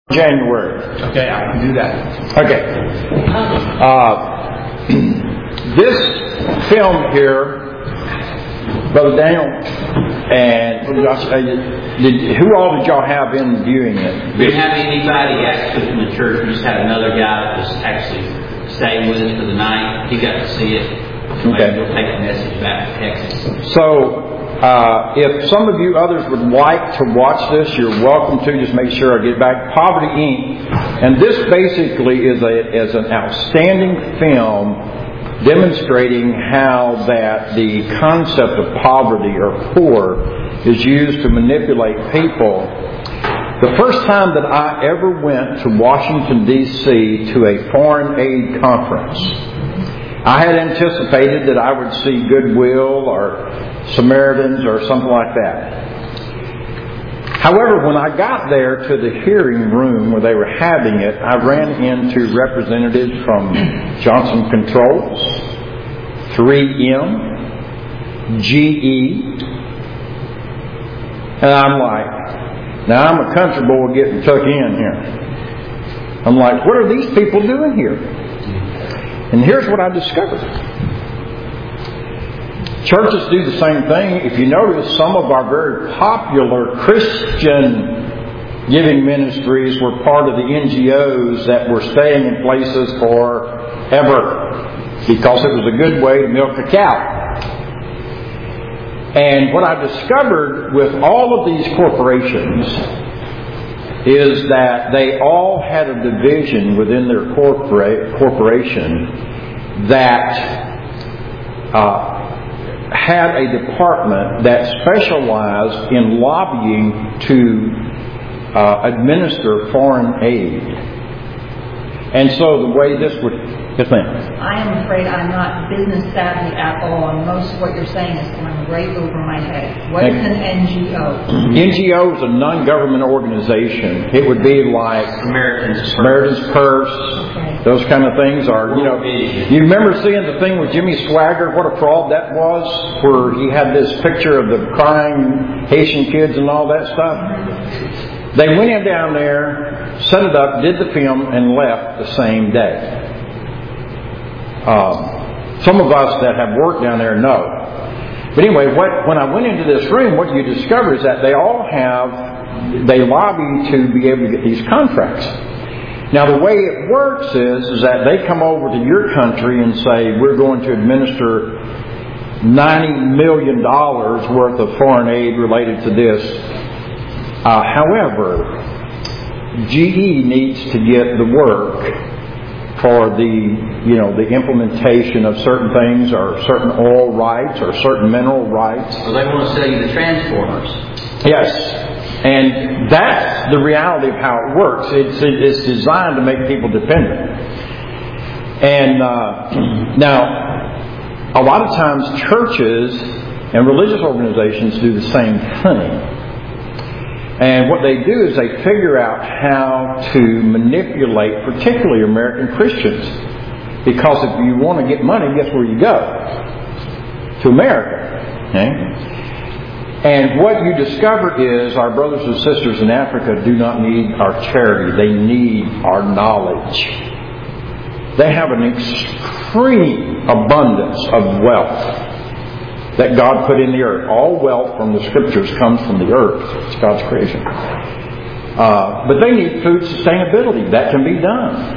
January. Okay, I can do that. Okay. This film here, Brother Daniel and Brother Josh, who all did y'all have in viewing it? We didn't have anybody actually from the church. We just had another guy that was actually staying with us for the night. He got to see it. So okay. Maybe we'll take the message back to Texas. So, if some of you others would like to watch this, you're welcome to. Just make sure I get back. Poverty Inc. And this basically is an outstanding film demonstrating how that the concept of poverty or poor is used to manipulate people. The first time that I ever went to Washington, D.C. to a foreign aid conference, I had anticipated that I would see Goodwill or Samaritans or something like that. However, when I got there to the hearing room where they were having it, I ran into representatives from Johnson Controls, 3M, GE, and I'm like, now I'm a country boy getting tucked in here. I'm like, what are these people doing here? And here's what I discovered. Churches do the same thing. If you notice, some of our very popular Christian giving ministries were part of the NGOs that were staying in places forever because it was a good way to milk a cow. And what I discovered with all of these corporations is that they all had a division within their corporation that had a department that specialized in lobbying to administer foreign aid. And so the way this would... Yes, ma'am. I am afraid I'm not business savvy at all, and most of what you're saying is going right over my head. What is an NGO? NGO is a non-government organization. It would be like Samaritan's Purse, okay. Those kind of things. Are you remember seeing the thing with Jimmy Swaggart? What a fraud that was, where he had this picture of the crying Haitian kids and all that stuff. They went in down there, set it up, did the film, and left the same day. Some of us that have worked down there know. But anyway, when I went into this room, what you discover is that they lobby to be able to get these contracts. Now, the way it works is that they come over to your country and say, we're going to administer $90 million worth of foreign aid related to this. However, GE needs to get the work for the implementation of certain things, or certain oil rights, or certain mineral rights. So they want to sell you the transformers. Yes, and that's the reality of how it works. It's designed to make people dependent. And now, a lot of times churches and religious organizations do the same thing. And what they do is they figure out how to manipulate, particularly American Christians. Because if you want to get money, guess where you go? To America. Okay? And what you discover is our brothers and sisters in Africa do not need our charity. They need our knowledge. They have an extreme abundance of wealth that God put in the earth. All wealth from the Scriptures comes from the earth. It's God's creation. But they need food sustainability. That can be done.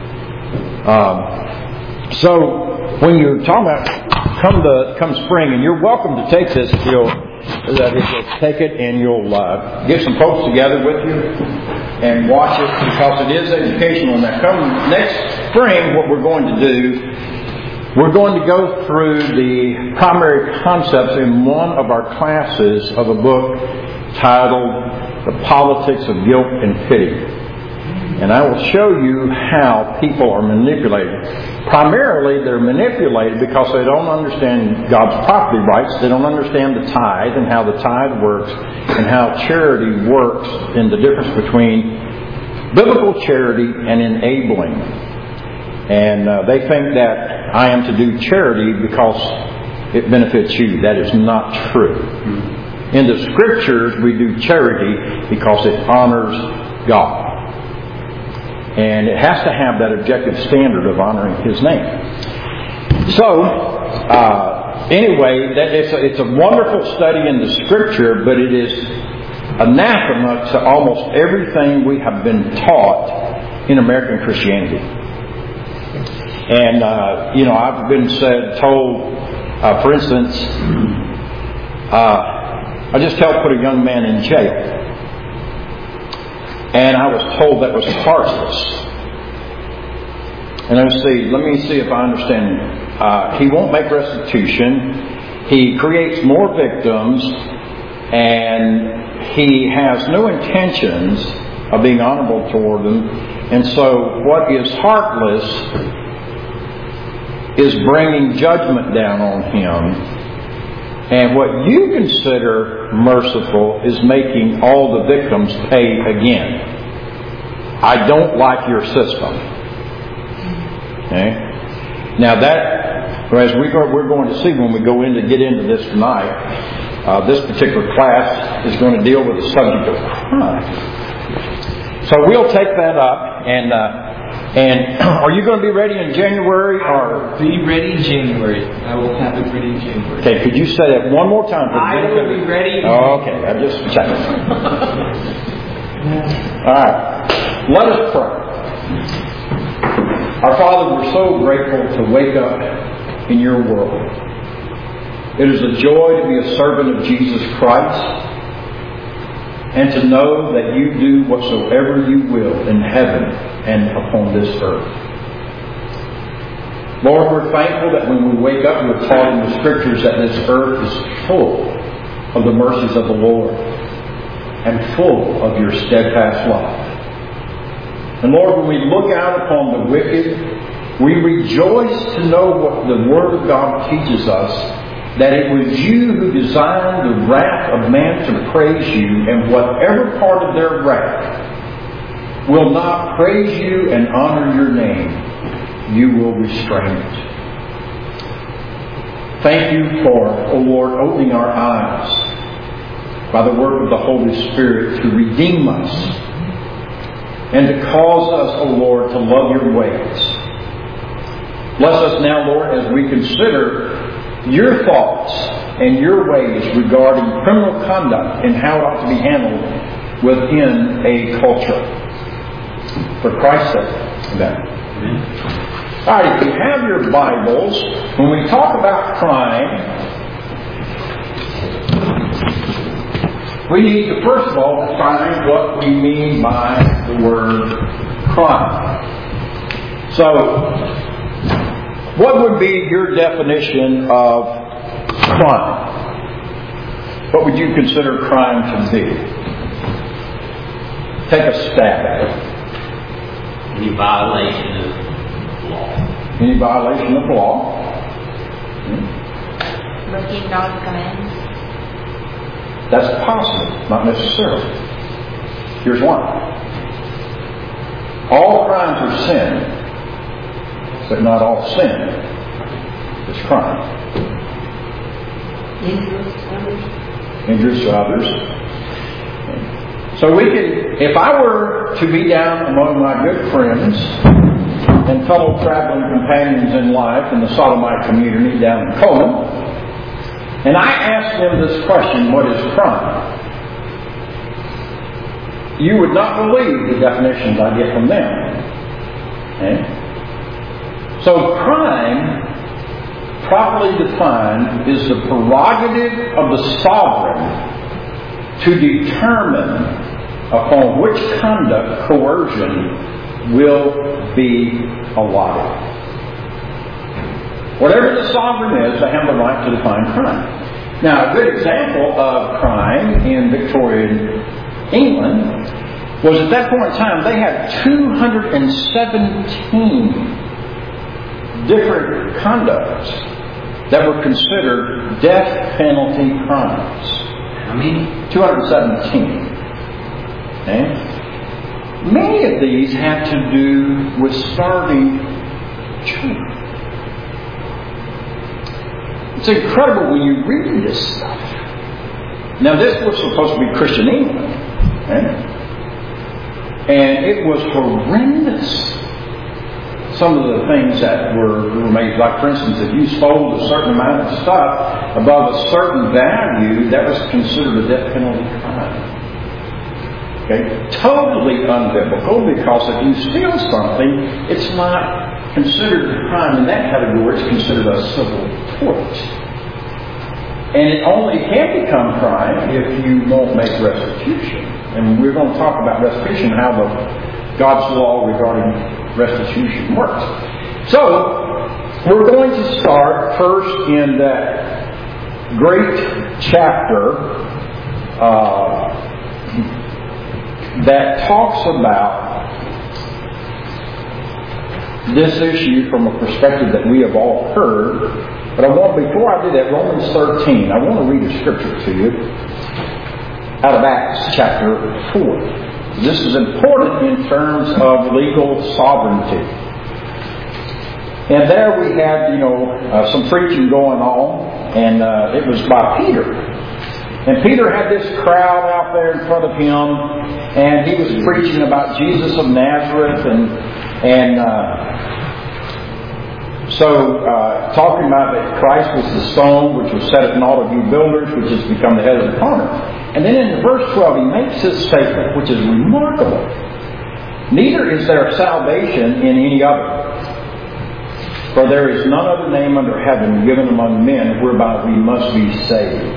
So when you're talking about come spring, and you're welcome to take this if you'll take it and you'll get some folks together with you and watch it, because it is educational. Now, come next spring, what we're going to do, we're going to go through the primary concepts in one of our classes of a book titled The Politics of Guilt and Pity. And I will show you how people are manipulated. Primarily, they're manipulated because they don't understand God's property rights. They don't understand the tithe and how the tithe works and how charity works, and the difference between biblical charity and enabling. And they think that I am to do charity because it benefits you. That is not true. In the Scriptures, we do charity because it honors God. And it has to have that objective standard of honoring His name. So, anyway, it's a wonderful study in the Scripture, but it is anathema to almost everything we have been taught in American Christianity. And, I've been told, for instance, I just helped put a young man in jail. And I was told that was heartless. And let me see if I understand. He won't make restitution. He creates more victims. And he has no intentions of being honorable toward them. And so what is heartless is bringing judgment down on him. And what you consider merciful is making all the victims pay again. I don't like your system. Okay? Now that, as we're going to see when we get into this tonight, this particular class is going to deal with the subject of crime. So we'll take that up, and are you going to be ready in January or? Be ready in January. I will have it ready in January. Okay, could you say that one more time? I will be ready. Okay, I'm just checking. All right, let us pray. Our Father, we're so grateful to wake up in your world. It is a joy to be a servant of Jesus Christ and to know that you do whatsoever you will in heaven and upon this earth. Lord, we're thankful that when we wake up, we're taught in the Scriptures that this earth is full of the mercies of the Lord and full of your steadfast love. And Lord, when we look out upon the wicked, we rejoice to know what the Word of God teaches us, that it was you who designed the wrath of man to praise you, and whatever part of their wrath will not praise you and honor your name, you will restrain it. Thank you for, O Lord, opening our eyes by the work of the Holy Spirit to redeem us and to cause us, O Lord, to love your ways. Bless us now, Lord, as we consider your thoughts and your ways regarding criminal conduct and how it ought to be handled within a culture. For Christ's sake. Amen. All right, if you have your Bibles, when we talk about crime, we need to first of all define what we mean by the word crime. So, what would be your definition of crime? What would you consider crime to be? Take a stab at it. Any violation of law. Any violation of law? Breaking God's commands. That's possible, not necessarily. Here's one. All crimes are sin, but not all sin is crime. Injurious to others. So we could, if I were to be down among my good friends and fellow traveling companions in life in the Sodomite community down in Coleman, and I asked them this question, what is crime? You would not believe the definitions I get from them. Okay? So crime, properly defined, is the prerogative of the sovereign to determine upon which conduct coercion will be allotted. Whatever the sovereign is, they have the right to define crime. Now, a good example of crime in Victorian England was at that point in time they had 217 different conducts that were considered death penalty crimes. How many? 217. Okay? Many of these had to do with starving children. It's incredible when you read this stuff. Now, this was supposed to be Christian England. Okay? And it was horrendous. Some of the things that were made, like for instance, if you sold a certain amount of stuff above a certain value, that was considered a death penalty crime. Okay? Totally unbiblical, because if you steal something, it's not considered a crime in that category. It's considered a civil tort. And it only can become crime if you won't make restitution. And we're going to talk about restitution, how God's law regarding restitution works. So, we're going to start first in that great chapter that talks about this issue from a perspective that we have all heard. But before I do that, Romans 13, I want to read a scripture to you out of Acts chapter 4. This is important in terms of legal sovereignty. And there we had, some preaching going on, and it was by Peter. And Peter had this crowd out there in front of him, and he was preaching about Jesus of Nazareth, talking about that Christ was the stone which was set at naught of you builders, which has become the head of the corner. And then in verse 12, he makes this statement, which is remarkable. Neither is there salvation in any other, for there is none other name under heaven given among men whereby we must be saved.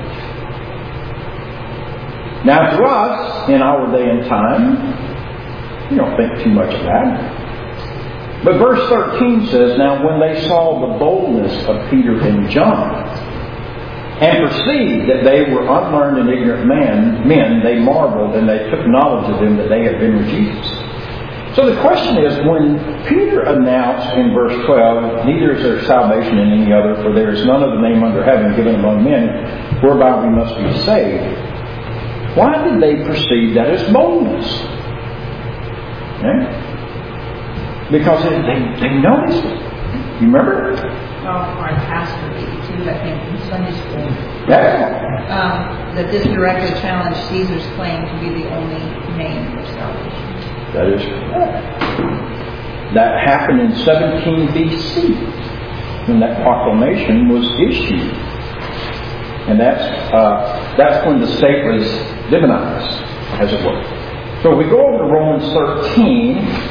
Now to us, in our day and time, we don't think too much of that. But verse 13 says, now when they saw the boldness of Peter and John, and perceived that they were unlearned and ignorant men, they marveled, and they took knowledge of them that they had been with Jesus. So the question is, when Peter announced in verse 12, neither is there salvation in any other, for there is none other name under heaven given among men whereby we must be saved, why did they perceive that as boldness? Okay? Because they noticed it. You remember? Our pastor too, I think, in Sunday school. Yeah. That this directly challenged Caesar's claim to be the only name for salvation. That is correct. That happened in 17 BC when that proclamation was issued. And that's when the state was divinized, as it were. So we go over to Romans 13.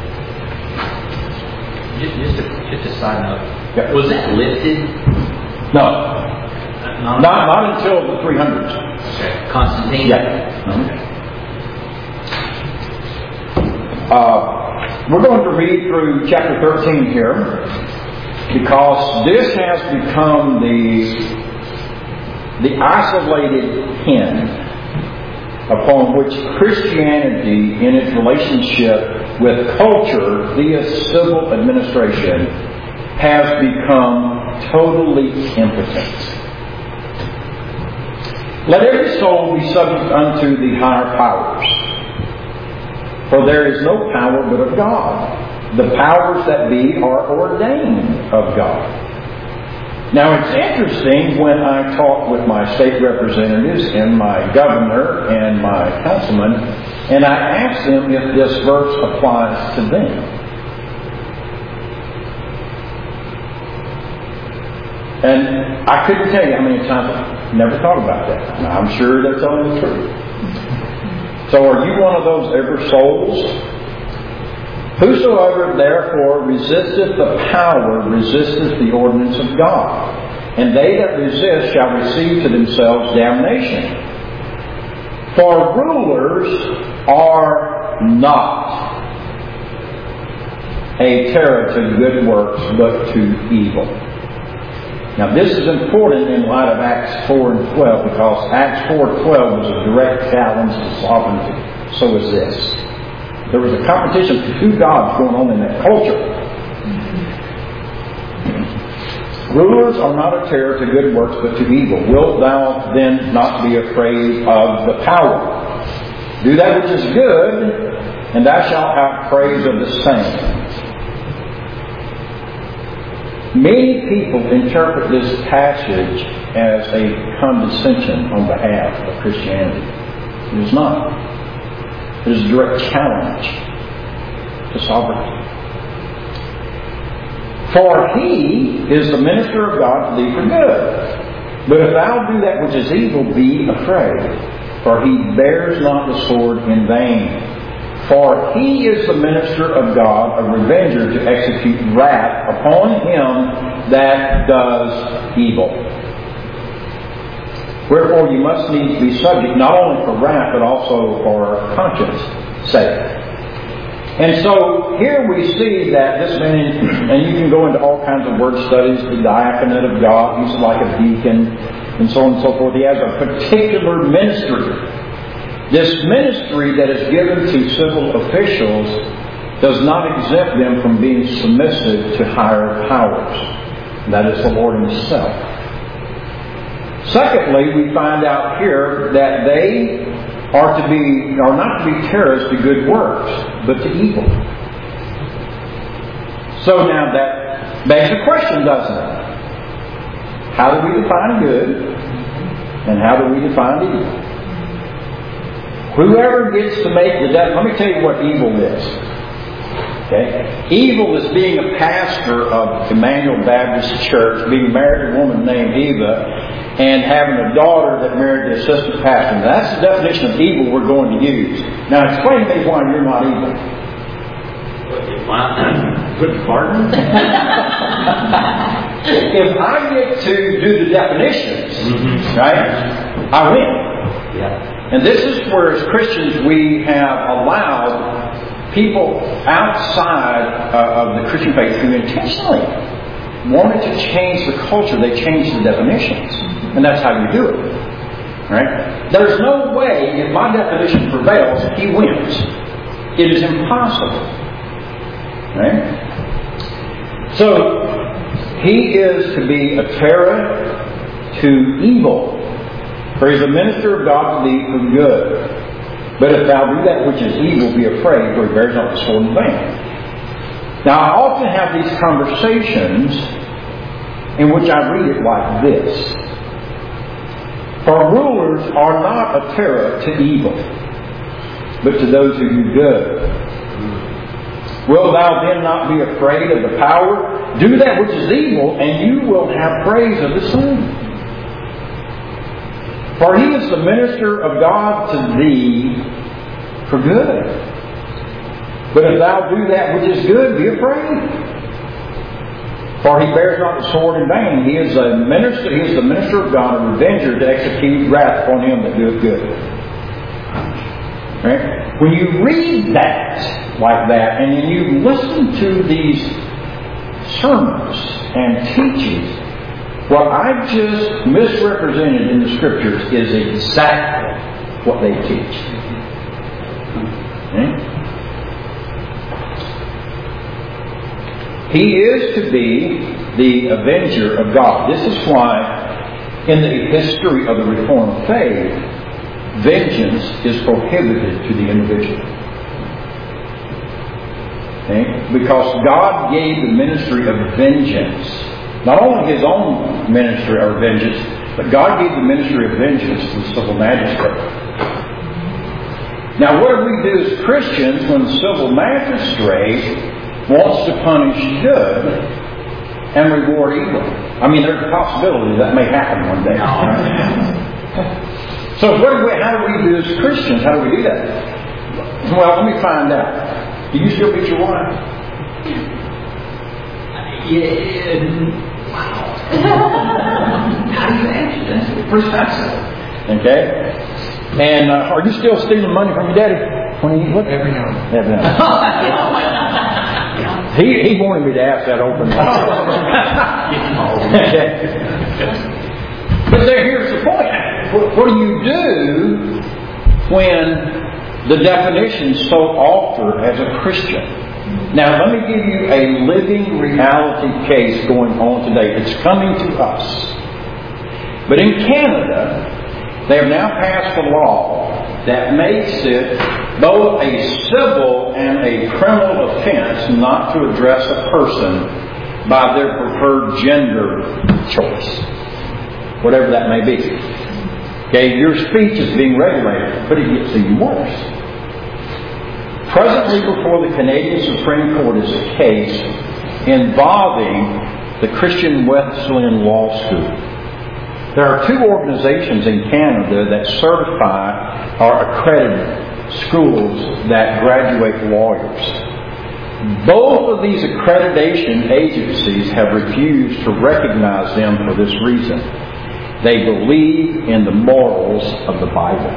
Just a side note. Yeah. Was that lifted? No. Not until the 300s. Okay. Constantine? Yeah. We're going to read through chapter 13 here, because this has become the isolated hymn upon which Christianity, in its relationship with culture via civil administration, has become totally impotent. Let every soul be subject unto the higher powers, for there is no power but of God. The powers that be are ordained of God. Now it's interesting, when I talk with my state representatives and my governor and my councilman, and I ask them if this verse applies to them. And I couldn't tell you how many times I've never thought about that. And I'm sure they're telling the truth. So are you one of those ever souls? Whosoever therefore resisteth the power resisteth the ordinance of God, and they that resist shall receive to themselves damnation. For rulers are not a terror to good works, but to evil. Now this is important in light of Acts 4 and 12, because Acts 4 and 12 was a direct challenge to sovereignty. So is this. There was a competition for two gods going on in that culture. Rulers are not a terror to good works, but to evil. Wilt thou then not be afraid of the power? Do that which is good, and thou shalt have praise of the same. Many people interpret this passage as a condescension on behalf of Christianity. It is not. It is a direct challenge to sovereignty. For He is the minister of God to thee for good. But if thou do that which is evil, be afraid. For He bears not the sword in vain. For He is the minister of God, a revenger to execute wrath upon him that does evil. Wherefore you must needs be subject not only for wrath, but also for conscience sake. And so here we see that this man, and you can go into all kinds of word studies, the diaconate of God, he's like a deacon, and so on and so forth. He has a particular ministry. This ministry that is given to civil officials does not exempt them from being submissive to higher powers. That is the Lord Himself. Secondly, we find out here that they are not to be terrorists to good works, but to evil. So now that begs the question, doesn't it? How do we define good, and how do we define evil? Whoever gets to make the let me tell you what evil is. Okay? Evil is being a pastor of Emmanuel Baptist Church, being married to a woman named Eva, and having a daughter that married the assistant pastor. Now, that's the definition of evil we're going to use. Now, explain to me why you're not evil. Good pardon? If I get to do the definitions, right, I win. Yeah. And this is where, as Christians, we have allowed people outside of the Christian faith who intentionally wanted to change the culture. They changed the definitions. And that's how you do it. Right? There's no way, if my definition prevails, he wins. It is impossible. Right? So, he is to be a terror to evil. For He is a minister of God to thee for good. But if thou do that which is evil, be afraid, for He bears not the sword in vain. Now, I often have these conversations in which I read it like this. For rulers are not a terror to evil, but to those who do good. Wilt thou then not be afraid of the power? Do that which is evil, and you will have praise of the same. For He is the minister of God to thee for good. But if thou do that which is good, be afraid. For He bears not the sword in vain. He is a minister. He is the minister of God, a revenger to execute wrath upon him that doeth good. Right? When you read that like that, and then you listen to these sermons and teachings, what I just misrepresented in the Scriptures is exactly what they teach. Okay? He is to be the avenger of God. This is why in the history of the Reformed faith, vengeance is prohibited to the individual. Okay? Because God gave the ministry of vengeance, not only His own ministry of vengeance, but God gave the ministry of vengeance to the civil magistrate. Now, what do we do as Christians when the civil magistrate wants to punish good and reward evil? I mean, there's a possibility that may happen one day. So how do we do as Christians? How do we do that? Well, let me find out. Do you still beat your wife? Wow. How do you answer that? First time. Okay. And are you still stealing money from your daddy? Every now and then. Every now. He wanted me to ask that openly. But here's the point. What do you do when the definition is so altered as a Christian? Now, let me give you a living reality case going on today. It's coming to us. But in Canada, they have now passed a law that makes it both a civil and a criminal offense not to address a person by their preferred gender choice, whatever that may be. Okay, your speech is being regulated, but it gets even worse. Presently before the Canadian Supreme Court is a case involving the Christian Wesleyan Law School. There are 2 organizations in Canada that certify or accredit schools that graduate lawyers. Both of these accreditation agencies have refused to recognize them for this reason. They believe in the morals of the Bible.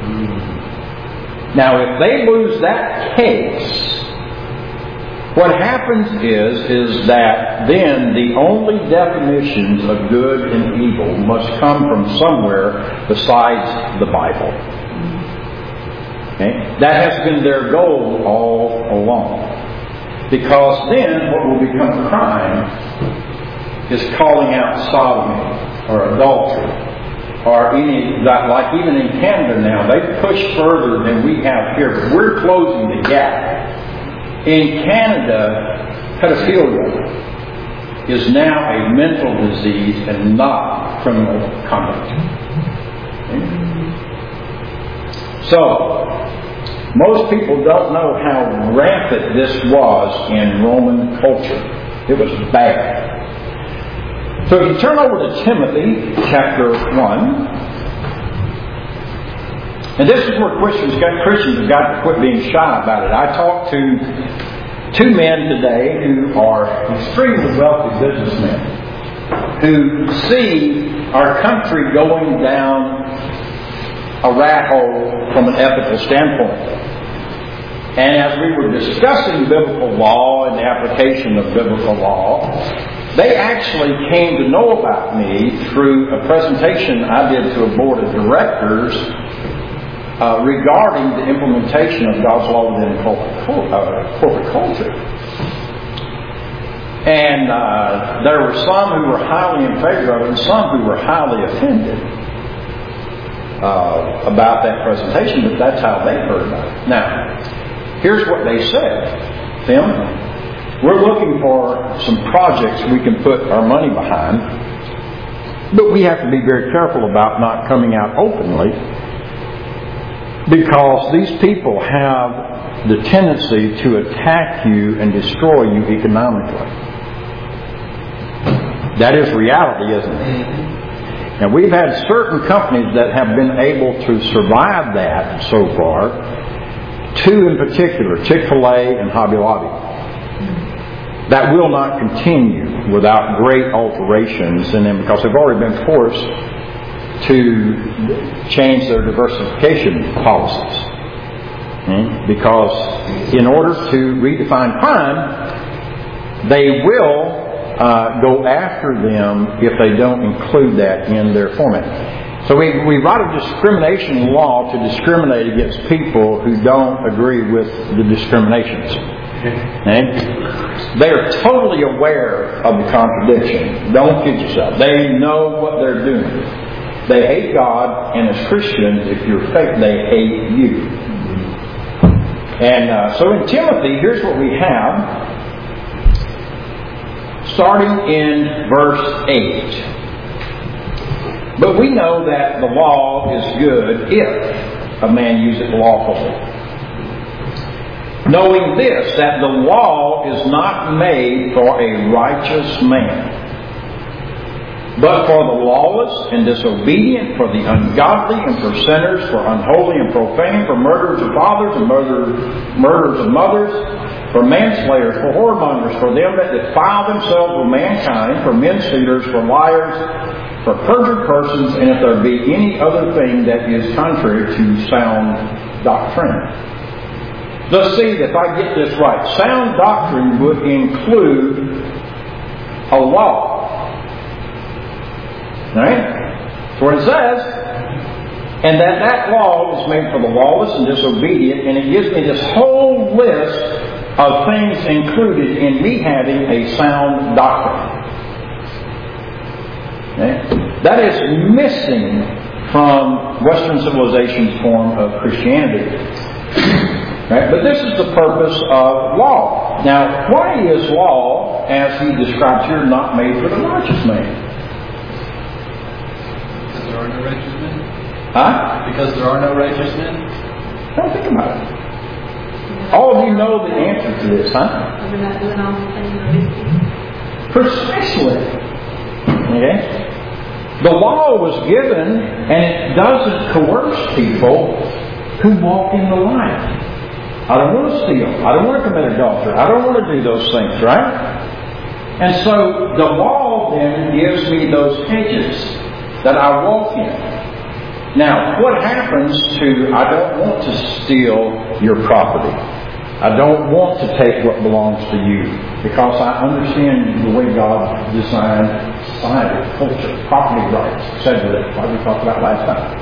Now, if they lose that case, what happens is that then the only definitions of good and evil must come from somewhere besides the Bible. Okay? That has been their goal all along. Because then what will become crime is calling out sodomy or adultery. Or any, like even in Canada now, they push further than we have here. But we're closing the gap. In Canada, pedophilia is now a mental disease and not criminal conduct. So, most people don't know how rampant this was in Roman culture. It was bad. So if you turn over to Timothy chapter 1, and this is where Christians have got to quit being shy about it. I talked to 2 men today who are extremely wealthy businessmen who see our country going down a rat hole from an ethical standpoint. And as we were discussing biblical law and the application of biblical law, they actually came to know about me through a presentation I did to a board of directors regarding the implementation of God's law within corporate culture. And there were some who were highly in favor of it and some who were highly offended about that presentation, but that's how they heard about it. Now, here's what they said. Tim, we're looking for some projects we can put our money behind, but we have to be very careful about not coming out openly because these people have the tendency to attack you and destroy you economically. That is reality, isn't it? And we've had certain companies that have been able to survive that so far. 2 in particular, Chick-fil-A and Hobby Lobby. That will not continue without great alterations in them because they've already been forced to change their diversification policies. Because in order to redefine crime, they will go after them if they don't include that in their format. So we write a discrimination law to discriminate against people who don't agree with the discriminations. Okay? They are totally aware of the contradiction. Don't kid yourself. They know what they're doing. They hate God, and as Christians, if you're fake, they hate you. And so in Timothy, here's what we have. Starting in verse 8. But we know that the law is good if a man use it lawfully. Knowing this, that the law is not made for a righteous man, but for the lawless and disobedient, for the ungodly and for sinners, for unholy and profane, for murderers of fathers and murderers of mothers, for manslayers, for whoremongers, for them that defile themselves with mankind, for men-stealers, for liars, for perjured persons, and if there be any other thing that is contrary to sound doctrine. Let's see if I get this right. Sound doctrine would include a law. Right? That's what it says. And that law is made for the lawless and disobedient, and it gives me this whole list of things included in me having a sound doctrine. Okay? That is missing from Western civilization's form of Christianity. Right? But this is the purpose of law. Now, why is law, as he describes here, not made for the righteous man? Because there are no righteous men? Huh? Because there are no righteous men? Don't think about it. All of you know the answer to this, huh? We're not doing all the things. Precisely. Okay? The law was given, and it doesn't coerce people who walk in the light. I don't want to steal. I don't want to commit adultery. I don't want to do those things, right? And so the law then gives me those hedges that I walk in. Now, what happens to, I don't want to steal your property. I don't want to take what belongs to you, because I understand the way God designed society, culture, property rights, etc. That's what we talked about last time.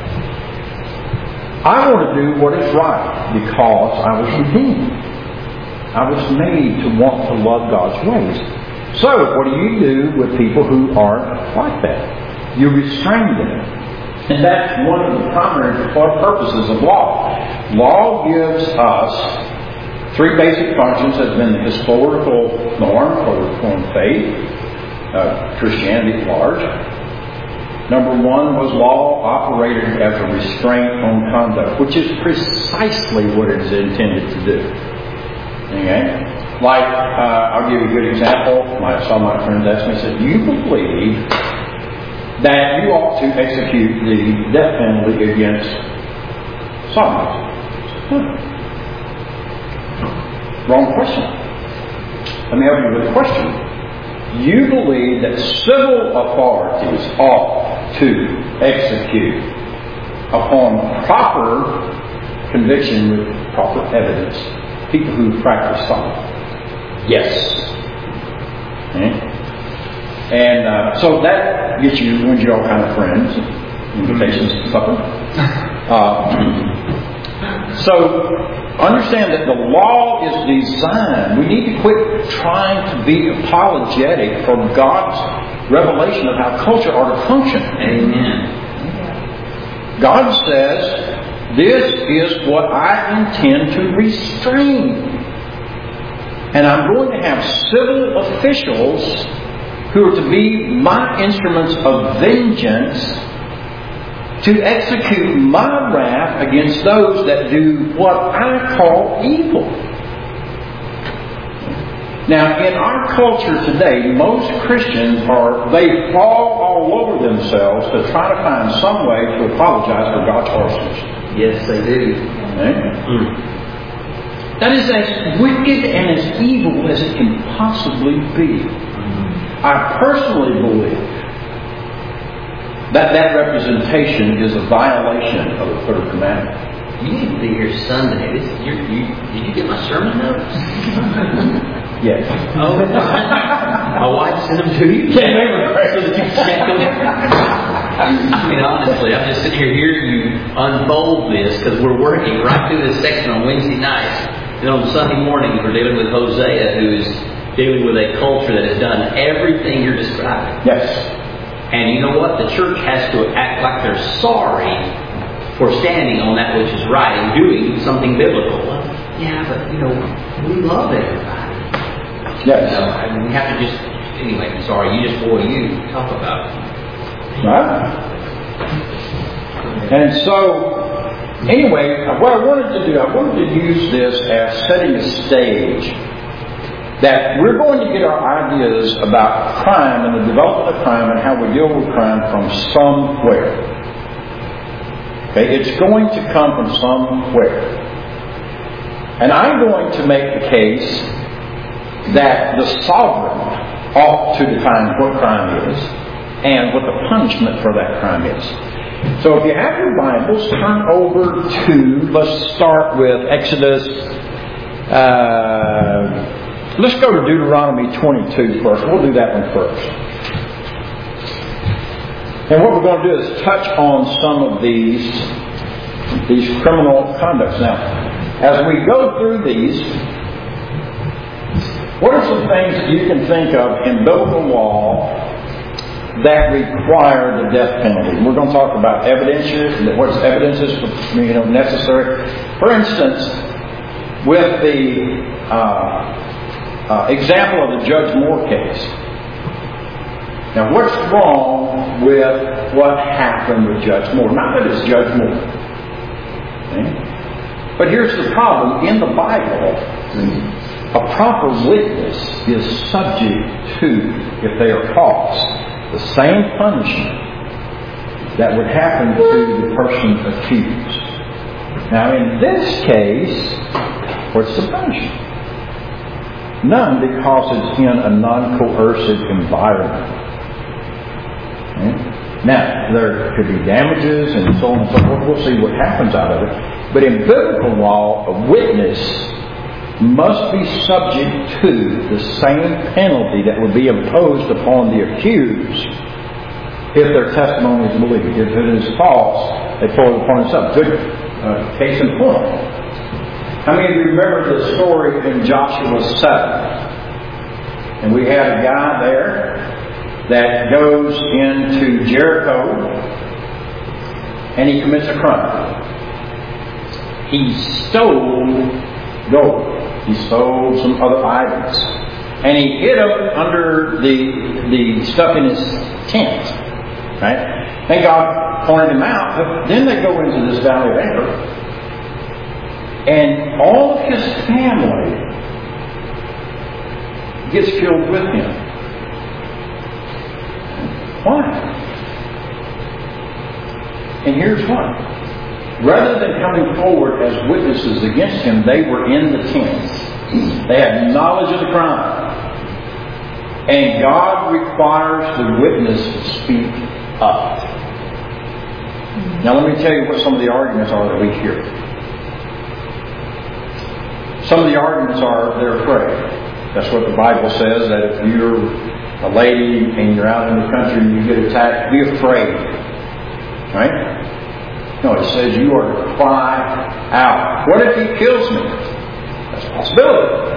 I want to do what is right because I was redeemed. I was made to want to love God's ways. So, what do you do with people who aren't like that? You restrain them. And that's one of the primary purposes of law. Law gives us three basic functions that have been the historical norm for Reformed faith, Christianity at large. Number one was law operated as a restraint on conduct, which is precisely what it is intended to do. Okay? Like, I'll give you a good example. Some of my friends asked me, said, "Do you believe that you ought to execute the death penalty against sodomy?" Wrong question. Let me help you with a question. You believe that civil authorities ought to execute upon proper conviction with proper evidence people who practice sodomy? Yes. Okay. And so that gets you, wins you all kind of friends, invitations to supper. So understand that the law is designed. We need to quit trying to be apologetic for God's revelation of how culture ought to function. Amen. God says, this is what I intend to restrain. And I'm going to have civil officials who are to be my instruments of vengeance to execute my wrath against those that do what I call evil. Now, in our culture today, most Christians they fall all over themselves to try to find some way to apologize for God's harshness. Yes, they do. Okay? That is as wicked and as evil as it can possibly be. I personally believe that representation is a violation of the third commandment. You need to be here Sunday. Did you get my sermon notes? Yes. Oh, my wife sent them to you? Yeah, they were great. So that you check them. I mean, honestly, I'm just sitting here hearing you unfold this because we're working right through this section on Wednesday nights. And on Sunday mornings, we're dealing with Hosea, who is dealing with a culture that has done everything you're describing. Yes. And you know what? The church has to act like they're sorry for standing on that which is right and doing something biblical. Yeah, but we love everybody. Yes. And we have to just, anyway, I'm sorry, you talk about it. Right? And so, anyway, what I wanted to do, I wanted to use this as setting a stage that we're going to get our ideas about crime and the development of crime and how we deal with crime from somewhere. Okay, it's going to come from somewhere. And I'm going to make the case that the sovereign ought to define what crime is and what the punishment for that crime is. So if you have your Bibles, turn over to, let's start with Exodus. Let's go to Deuteronomy 22 first. We'll do that one first. And what we're going to do is touch on some of these criminal conducts. Now, as we go through these, what are some things that you can think of in biblical law that require the death penalty? We're going to talk about evidence, what's evidence is necessary. For instance, with the example of the Judge Moore case. Now, what's wrong with what happened with Judge Moore? Not that it's Judge Moore. Okay? But here's the problem. In the Bible, a proper witness is subject to, if they are false, the same punishment that would happen to the person accused. Now, in this case, what's the punishment? None, because it's in a non-coercive environment. Okay? Now, there could be damages and so on and so forth. We'll see what happens out of it. But in biblical law, a witness must be subject to the same penalty that would be imposed upon the accused if their testimony is believed. If it is false, they pull it upon themselves. Good case in point. How many of you remember the story in Joshua 7? And we had a guy there that goes into Jericho and he commits a crime. He stole gold. He stole some other items. And he hid them under the stuff in his tent. Right? And God pointed him out. But then they go into this valley of Eber. And all of his family gets killed with him. Why? And here's why. Rather than coming forward as witnesses against him, they were in the tents. They had knowledge of the crime. And God requires the witness to speak up. Now let me tell you what some of the arguments are that we hear. Some of the arguments are they're afraid. That's what the Bible says, that if you're a lady and you're out in the country and you get attacked, be afraid. Right? No, it says you are to cry out. What if he kills me? That's a possibility.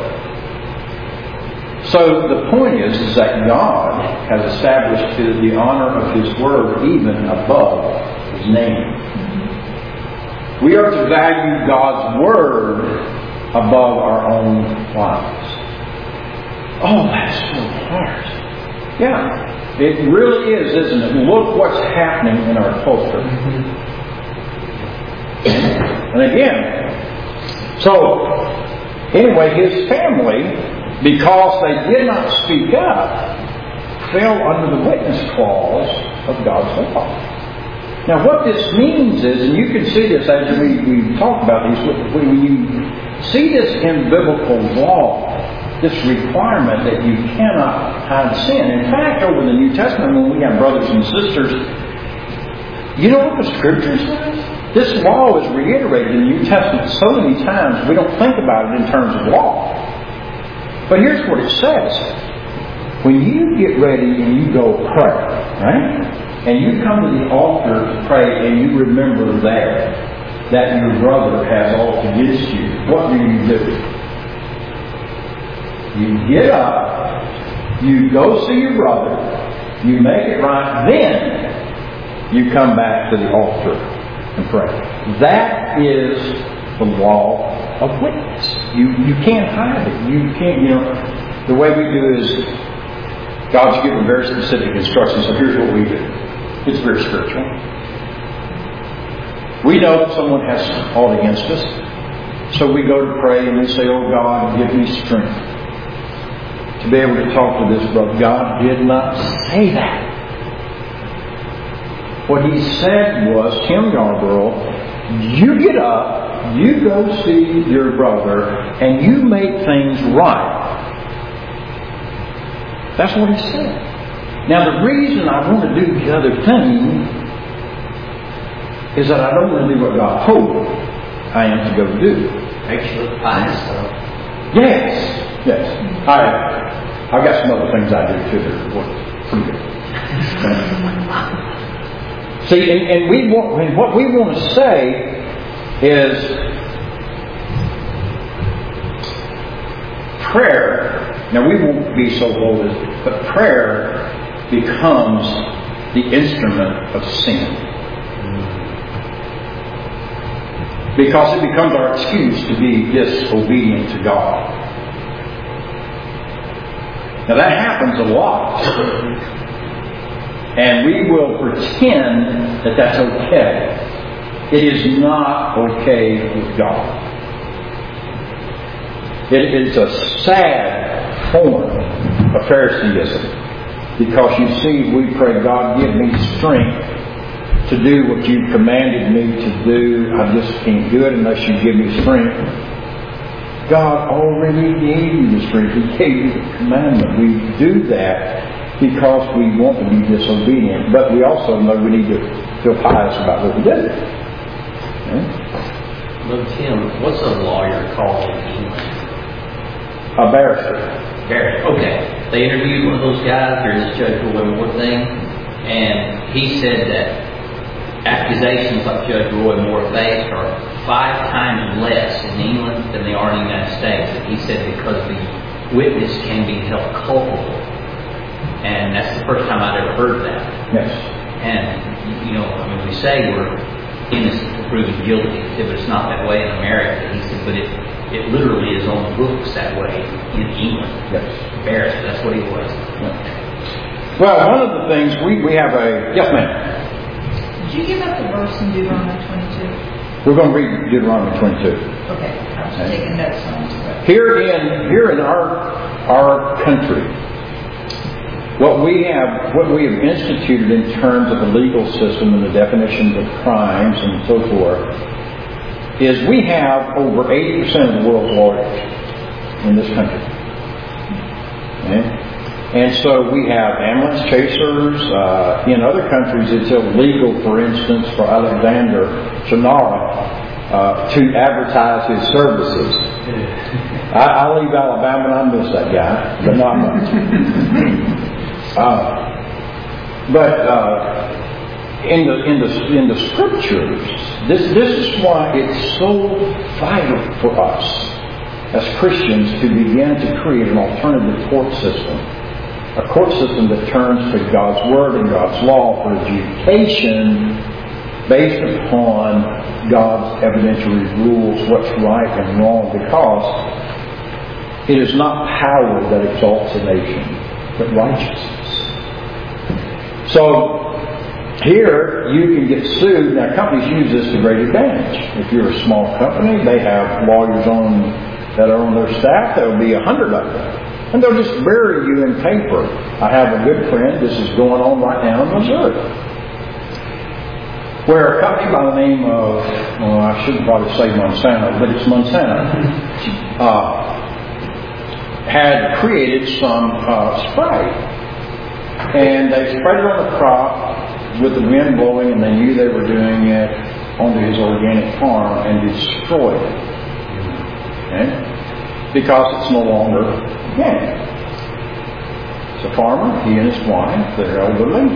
So the point is that God has established the honor of His Word even above His name. We are to value God's Word above our own lives. Oh, that's so harsh. Yeah, it really is, isn't it? Look what's happening in our culture. And again, so anyway, his family, because they did not speak up, fell under the witness clause of God's law. Now what this means is, and you can see this as we talk about these, when you see this in biblical law, this requirement that you cannot hide sin. In fact, over the New Testament, when we have brothers and sisters, you know what the Scripture says? This law is reiterated in the New Testament so many times we don't think about it in terms of law. But here's what it says. When you get ready and you go pray, right? And you come to the altar to pray and you remember that your brother has aught against you, what do? You get up, you go see your brother, you make it right, then you come back to the altar and pray. That is the law of witness. You can't hide it. You can't, the way we do is God's given very specific instructions, so here's what we do. It's very spiritual. We know that someone has aught against us, so we go to pray and we say, oh God, give me strength to be able to talk to this brother. God did not say that. What He said was, Tim Yarborough, you get up, you go see your brother, and you make things right. That's what He said. Now the reason I want to do the other thing is that I don't want to do what God told I am to go do. Makes you look pious, though. Yes. I've got some other things I do too that are pretty good. See, and what we want to say is prayer. Now we won't be so bold, but prayer becomes the instrument of sin. Because it becomes our excuse to be disobedient to God. Now that happens a lot. And we will pretend that that's okay. It is not okay with God. It's a sad form of Phariseeism. Because you see, we pray, God, give me strength to do what you've commanded me to do. I just can't do it unless you give me strength. God already gave you the strength. He gave you the commandment. We do that because we want to be disobedient. But we also know we need to feel pious about what we do. Okay? Look, Tim, what's a lawyer called in England? A barrister. Okay. They interviewed one of those guys during this Judge Roy Moore thing, and he said that accusations like Judge Roy Moore faced are 5 times less in England than they are in the United States. And he said because the witness can be held culpable. And that's the first time I'd ever heard that. Yes. And, we say we're innocent until proven guilty, but it's not that way in America. He said, but it literally is on the books that way in England. Yes. Embarrassed, that's what he was. Yes. Well, one of the things we have a... Yes, ma'am. Did you give up the verse in Deuteronomy 22? We're going to read Deuteronomy 22. Okay, I was taking notes on it. Here in our country, what we have instituted in terms of the legal system and the definitions of crimes and so forth is we have over 80% of the world's lawyers in this country. Okay? And so we have ambulance chasers. In other countries, it's illegal, for instance, for Alexander Shannara to advertise his services. I leave Alabama and I miss that guy, but not much. In the scriptures, this is why it's so vital for us as Christians to begin to create an alternative court system. A court system that turns to God's Word and God's law for adjudication based upon God's evidentiary rules, what's right and wrong, because it is not power that exalts a nation, but righteousness. So, here you can get sued. Now, companies use this to great advantage. If you're a small company, they have lawyers that are on their staff. There will be 100 of them. And they'll just bury you in paper. I have a good friend, this is going on right now in Missouri, where a company by the name of, I shouldn't probably say Monsanto, but it's Monsanto, had created some spray. And they sprayed it on the crop with the wind blowing, and they knew they were doing it onto his organic farm and destroyed it. Okay? Because it's no longer organic. It's a farmer, he and his wife, they're elderly.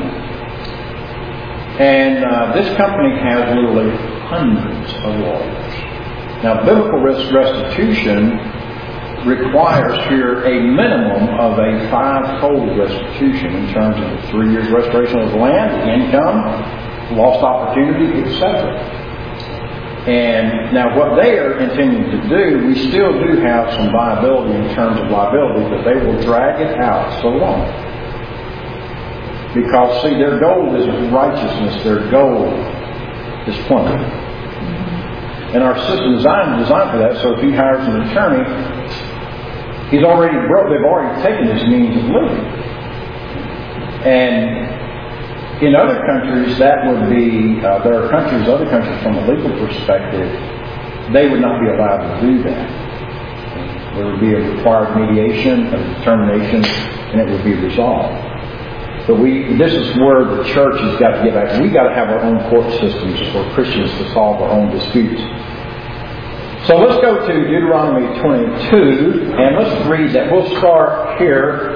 And this company has literally hundreds of lawyers. Now, biblical restitution requires here a minimum of a 5-fold restitution in terms of the 3 years restoration of the land, income, lost opportunity, etc. And now what they are intending to do, we still do have some liability in terms of liability, but they will drag it out so long. Because, see, their goal isn't righteousness, their goal is plunder. And our system is designed for that, so if he hires an attorney, they've already taken his means of living. And in other countries, that would be, other countries from a legal perspective, they would not be allowed to do that. There would be a required mediation, a determination, and it would be resolved. But this is where the church has got to get back. We've got to have our own court systems for Christians to solve our own disputes. So let's go to Deuteronomy 22, and let's read that. We'll start here.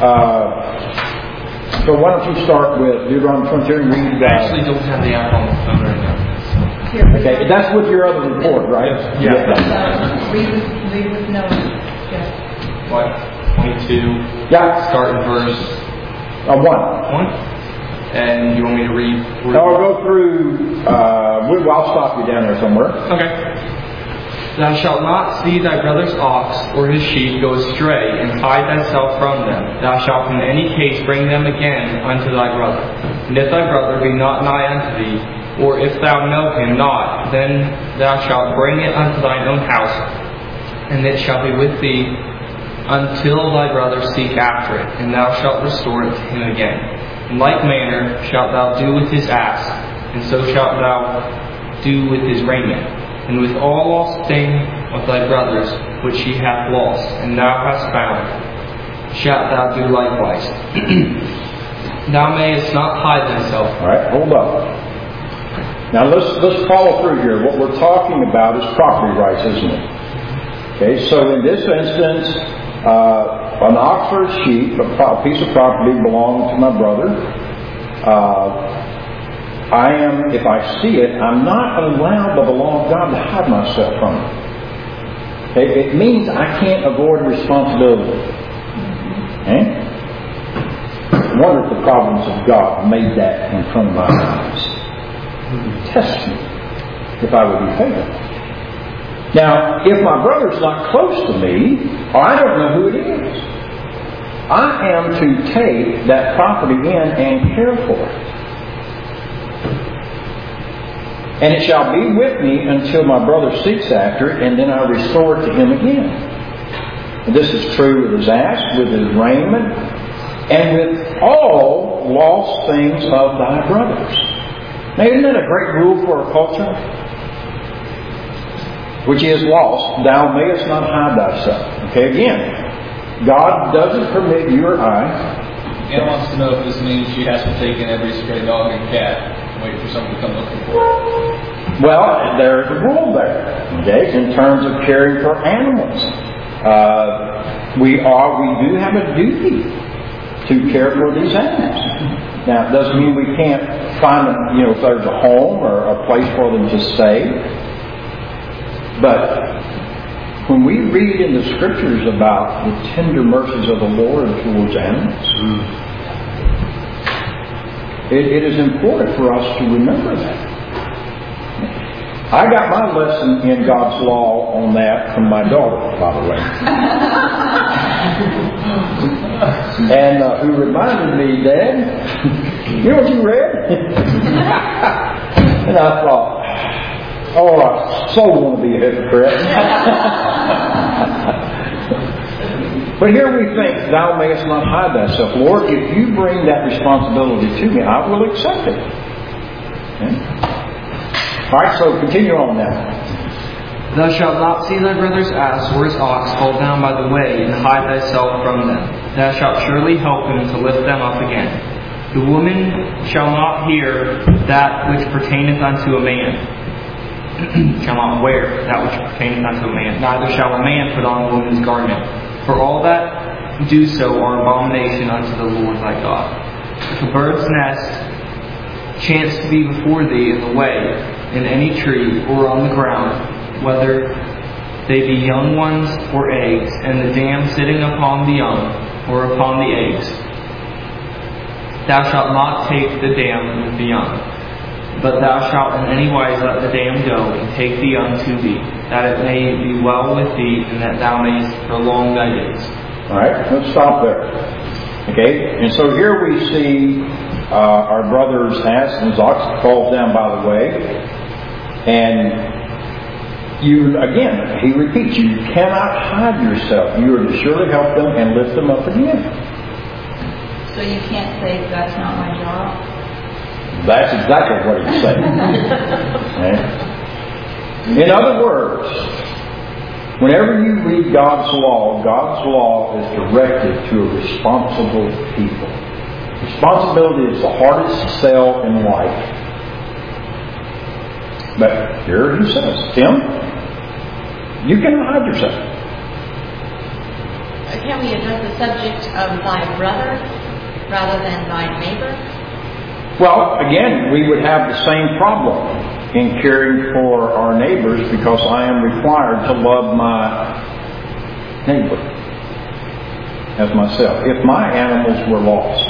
So why don't you start with Deuteronomy 22 and read that? I actually don't have the app on the phone right now. Okay, that's with your other report, right? Yeah. Read with no. Yeah. What? 22? Yeah. Start in verse 1. 1? And you want me to read? I'll go through, I'll stop you down there somewhere. Okay. Thou shalt not see thy brother's ox or his sheep go astray, and hide thyself from them. Thou shalt in any case bring them again unto thy brother. And if thy brother be not nigh unto thee, or if thou know him not, then thou shalt bring it unto thine own house. and it shall be with thee until thy brother seek after it, and thou shalt restore it to him again. In like manner shalt thou do with his ass, and so shalt thou do with his raiment, and with all lost thing of thy brother's which he hath lost, and thou hast found, shalt thou do likewise. Thou mayest not hide thyself. All right, hold up. Now let's follow through here. What we're talking about is property rights, isn't it? Okay, so in this instance, an ox or a sheep, a piece of property belonging to my brother. If I see it, I'm not allowed by the law of God to hide myself from it. Okay, it means I can't avoid responsibility. Okay? I wonder if the providence of God made that in front of my eyes. He would test me if I would be faithful. Now, if my brother's not close to me, or I don't know who it is, I am to take that property in and care for it. And it shall be with me until my brother seeks after it, and then I restore it to him again. And this is true with his ass, with his raiment, and with all lost things of thy brothers. Now, isn't that a great rule for our culture? Which is lost, thou mayest not hide thyself. Okay, again, God doesn't permit you or I. Anna wants to know if this means she has to take in every stray dog and cat and wait for someone to come looking for it. Well, there's a rule there, okay, in terms of caring for animals. We do have a duty to care for these animals. Now, it doesn't mean we can't find them, if there's a home or a place for them to stay. But when we read in the Scriptures about the tender mercies of the Lord towards animals, it is important for us to remember that. I got my lesson in God's law on that from my daughter, by the way. And who reminded me, Dad, you know what you read? And I thought, oh, I so want to be a hypocrite. But here we think, thou mayest not hide thyself. Lord, if you bring that responsibility to me, I will accept it. Okay? All right, so continue on now. Thou shalt not see thy brother's ass or his ox fall down by the way, and hide thyself from them. Thou shalt surely help him to lift them up again. The woman shall not hear that which pertaineth unto a man. Shall not wear that which pertaineth unto a man. Neither shall a man put on a woman's garment. For all that do so are abomination unto the Lord thy God. If a bird's nest chance to be before thee in the way, in any tree or on the ground, whether they be young ones or eggs, and the dam sitting upon the young or upon the eggs, thou shalt not take the dam with the young, but thou shalt in any wise let the dam go, and take the young to thee, that it may be well with thee, and that thou mayest prolong thy days. All right, let's stop there. Okay, and so here we see our brother's ass and his ox falls down by the way. And he repeats, you cannot hide yourself. You are to surely help them and lift them up again. So you can't say, that's not my job? That's exactly what he's saying. Okay? In other words, whenever you read God's law is directed to a responsible people. Responsibility is the hardest sell in life. But here he says, Tim, you cannot hide yourself. Can we address the subject of thy brother rather than thy neighbor? Well, again, we would have the same problem in caring for our neighbors because I am required to love my neighbor as myself. If my animals were lost,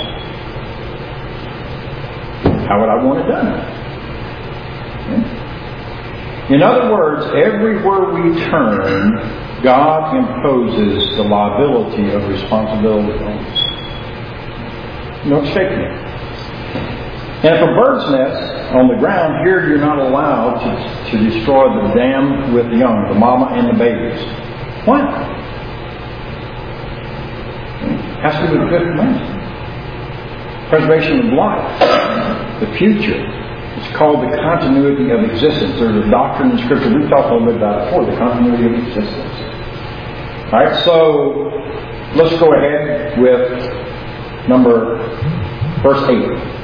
how would I want it done? Okay? In other words, everywhere we turn, God imposes the liability of responsibility on us. You don't shake me. And if a bird's nest on the ground, here you're not allowed to destroy the dam with the young, the mama and the babies. Why? Has to do with the fifth commandment. Preservation of life, the future. It's called the continuity of existence. There's a doctrine in Scripture, we've talked a little bit about it before, the continuity of existence. Alright, so let's go ahead with verse 8.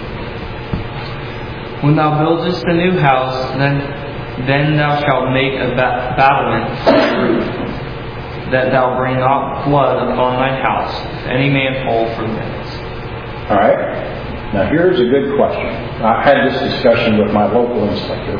When thou buildest a new house, then thou shalt make a battlement for the roof, that thou bring not blood upon thy house, if any man fall from thence. Alright, now here's a good question. I had this discussion with my local inspector.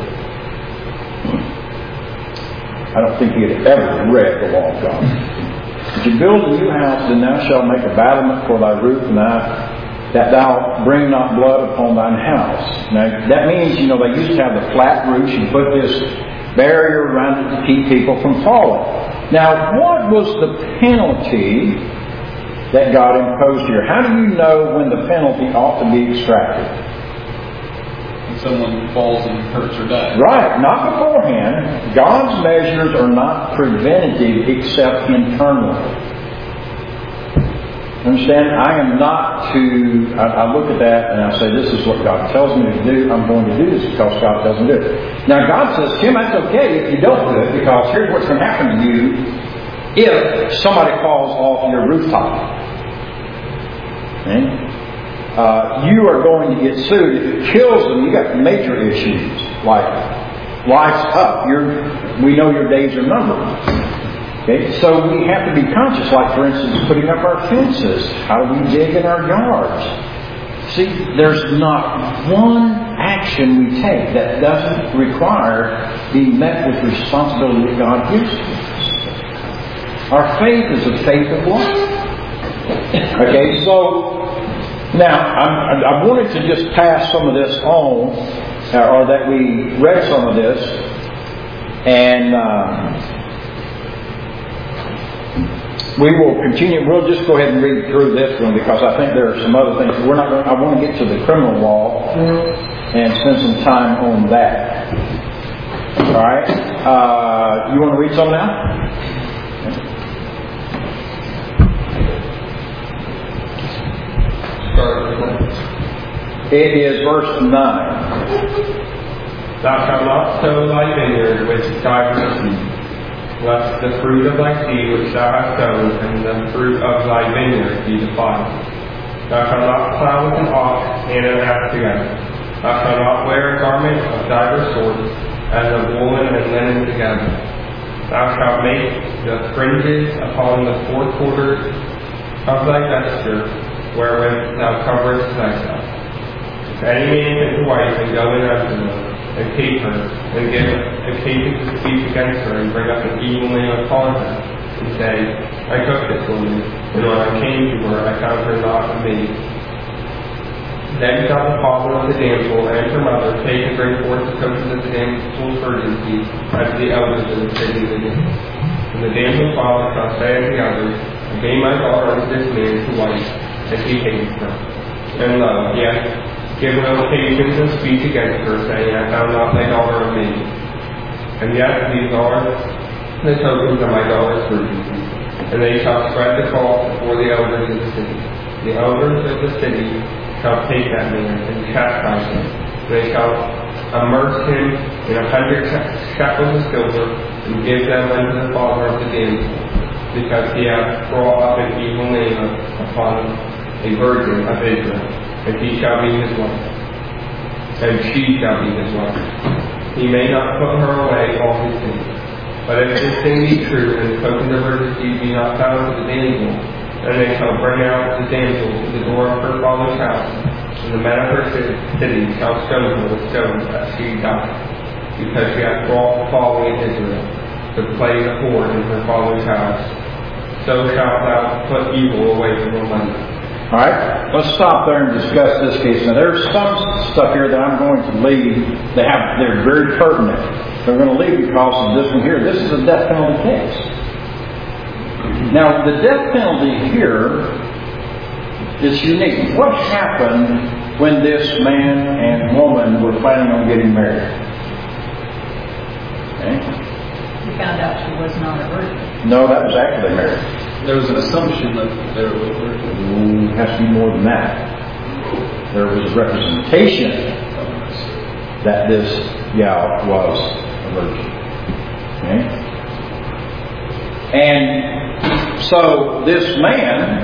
I don't think he had ever read the law of God. If you build a new house, then thou shalt make a battlement for thy roof, and that thou bring not blood upon thine house. Now, that means, they used to have the flat roofs. You put this barrier around it to keep people from falling. Now, what was the penalty that God imposed here? How do you know when the penalty ought to be extracted? When someone falls and hurts or dies. Right, not beforehand. God's measures are not preventative except internally. Understand? I am not I look at that and I say, this is what God tells me to do. I'm going to do this because God doesn't do it. Now God says, Tim, that's okay if you don't do it, because here's what's going to happen to you if somebody falls off your rooftop. Okay? You are going to get sued. If it kills them, you got major issues like life's up. We know your days are numbered. Okay, so we have to be conscious, like for instance, putting up our fences. How do we dig in our yards? See, there's not one action we take that doesn't require being met with the responsibility that God gives us. Our faith is a faith of life. Okay, so now I wanted to just pass some of this on, or that we read some of this, and we will continue. We'll just go ahead and read through this one because I think there are some other things. I want to get to the criminal law and spend some time on that. All right. You want to read some now? It is verse 9. Thou shalt not sow thy vineyard with divers seed, lest the fruit of thy seed which thou hast sown and the fruit of thy vineyard be defiled. Thou shalt not plow with an ox and an ass together. Thou shalt not wear a garment of divers sorts, as of woolen and linen together. Thou shalt make the fringes upon the four quarters of thy vesture, wherewith thou coverest thyself. If any man take a wife and go in unto her, and keep her, and give occasion to speak against her, and bring up an evil name upon her, and say, I took this woman, and when I came to her, I found her not a maid. Then shall the father of the damsel and her mother take and bring forth the tokens of the damsel's virginity unto the elders of the city of the damsel. And the damsel's father shall say unto the others, I gave my daughter unto this man to wife, and he hated her. And lo, yes, give no occasion to speak against her, saying, I found not thy daughter a maid. And yet these are the tokens of my daughter's virginity. And they shall spread the cloth before the elders of the city. The elders of the city shall take that man and chastise him. They shall immerse him in 100 shekels of silver, and give them unto the father of the damsel, because he hath brought up an evil name upon a virgin of Israel. And he shall be his wife, and she shall be his wife. He may not put her away all his days. But if this thing be true, and the tokens of virginity be not found with the damsel, then they shall bring out the damsel to the door of her father's house, and the men of her city shall stone her with stones that she die, because she hath brought the following Israel, to play the whore in her father's house. So shalt thou put evil away from among them. Alright, let's stop there and discuss this case. Now there's some stuff here that I'm going to leave. They're very pertinent. They're going to leave because of this one here. This is a death penalty case. Now the death penalty here is unique. What happened when this man and woman were planning on getting married? Okay. found out she was not a virgin. No, that was after they married. There was an assumption that they were both virgins. It has to be more than that. There was a representation that this gal was a virgin. Okay? And so this man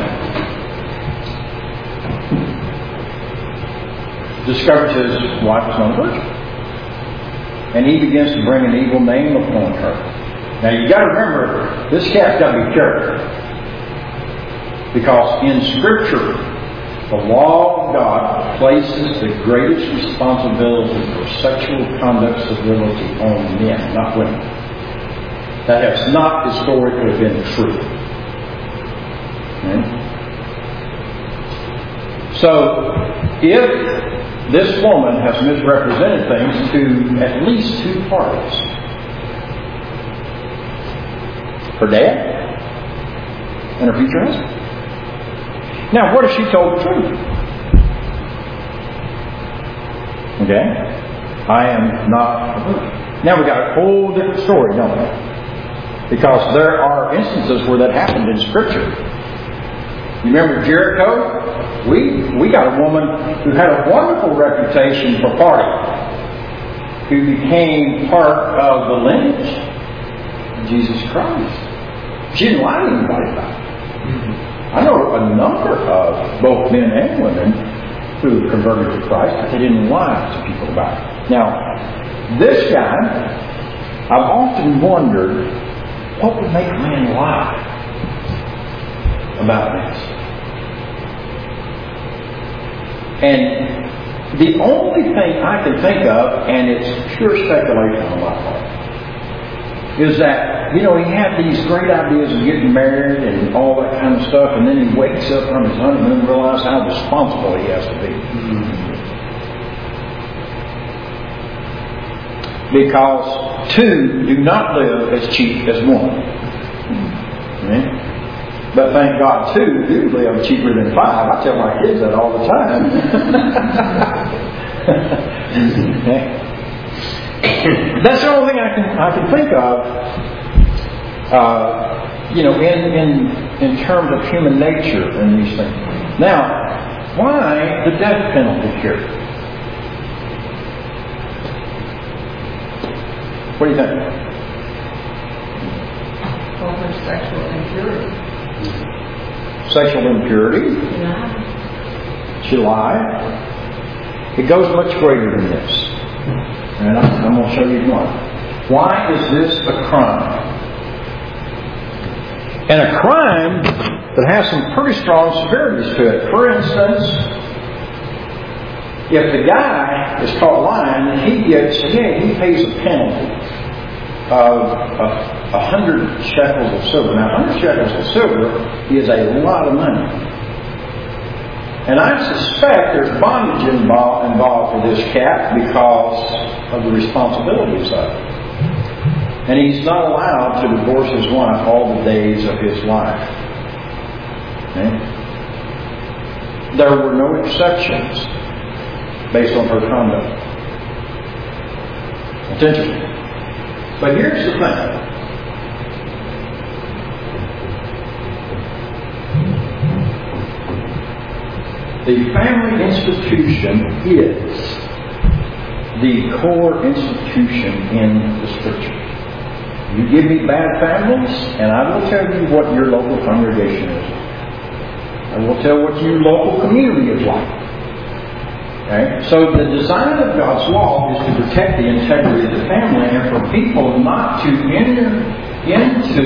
discovers his wife was not a virgin. And he begins to bring an evil name upon her. Now you got to remember, this cat's got to be careful. Because in Scripture, the law of God places the greatest responsibility for sexual conduct civility on men, not women. That has not historically been true. Okay? So, if this woman has misrepresented things to at least two parties, her dad and her future husband. Now, what if she told the truth? Okay? I am not a virgin. Now we got a whole different story, don't we? Because there are instances where that happened in Scripture. You remember Jericho? We got a woman who had a wonderful reputation for partying, who became part of the lineage of Jesus Christ. She didn't lie to anybody about it. I know a number of both men and women who converted to Christ, but they didn't lie to people about it. Now, this guy, I've often wondered what would make a man lie about this. And the only thing I can think of, and it's pure speculation on my part, is that, he had these great ideas of getting married and all that kind of stuff, and then he wakes up from his honeymoon and realizes how responsible he has to be. Because two do not live as cheap as one. Okay? But thank God two do live cheaper than five. I tell my kids that all the time. Okay? That's the only thing I can think of. In terms of human nature and these things. Now, why the death penalty here? What do you think? For her sexual impurity. Sexual impurity? Yeah. She lied. It goes much greater than this. And I'm going to show you why. Why is this a crime? And a crime that has some pretty strong severities to it. For instance, if the guy is caught lying, he pays a penalty of 100 shekels of silver. Now, 100 shekels of silver is a lot of money. And I suspect there's bondage involved for this cat because of the responsibilities of it. And he's not allowed to divorce his wife all the days of his life. Okay? There were no exceptions based on her conduct. That's interesting. But here's the thing. The family institution is the core institution in the Scripture. You give me bad families, and I will tell you what your local congregation is like. I will tell what your local community is like. Okay? So the design of God's law is to protect the integrity of the family and for people not to enter into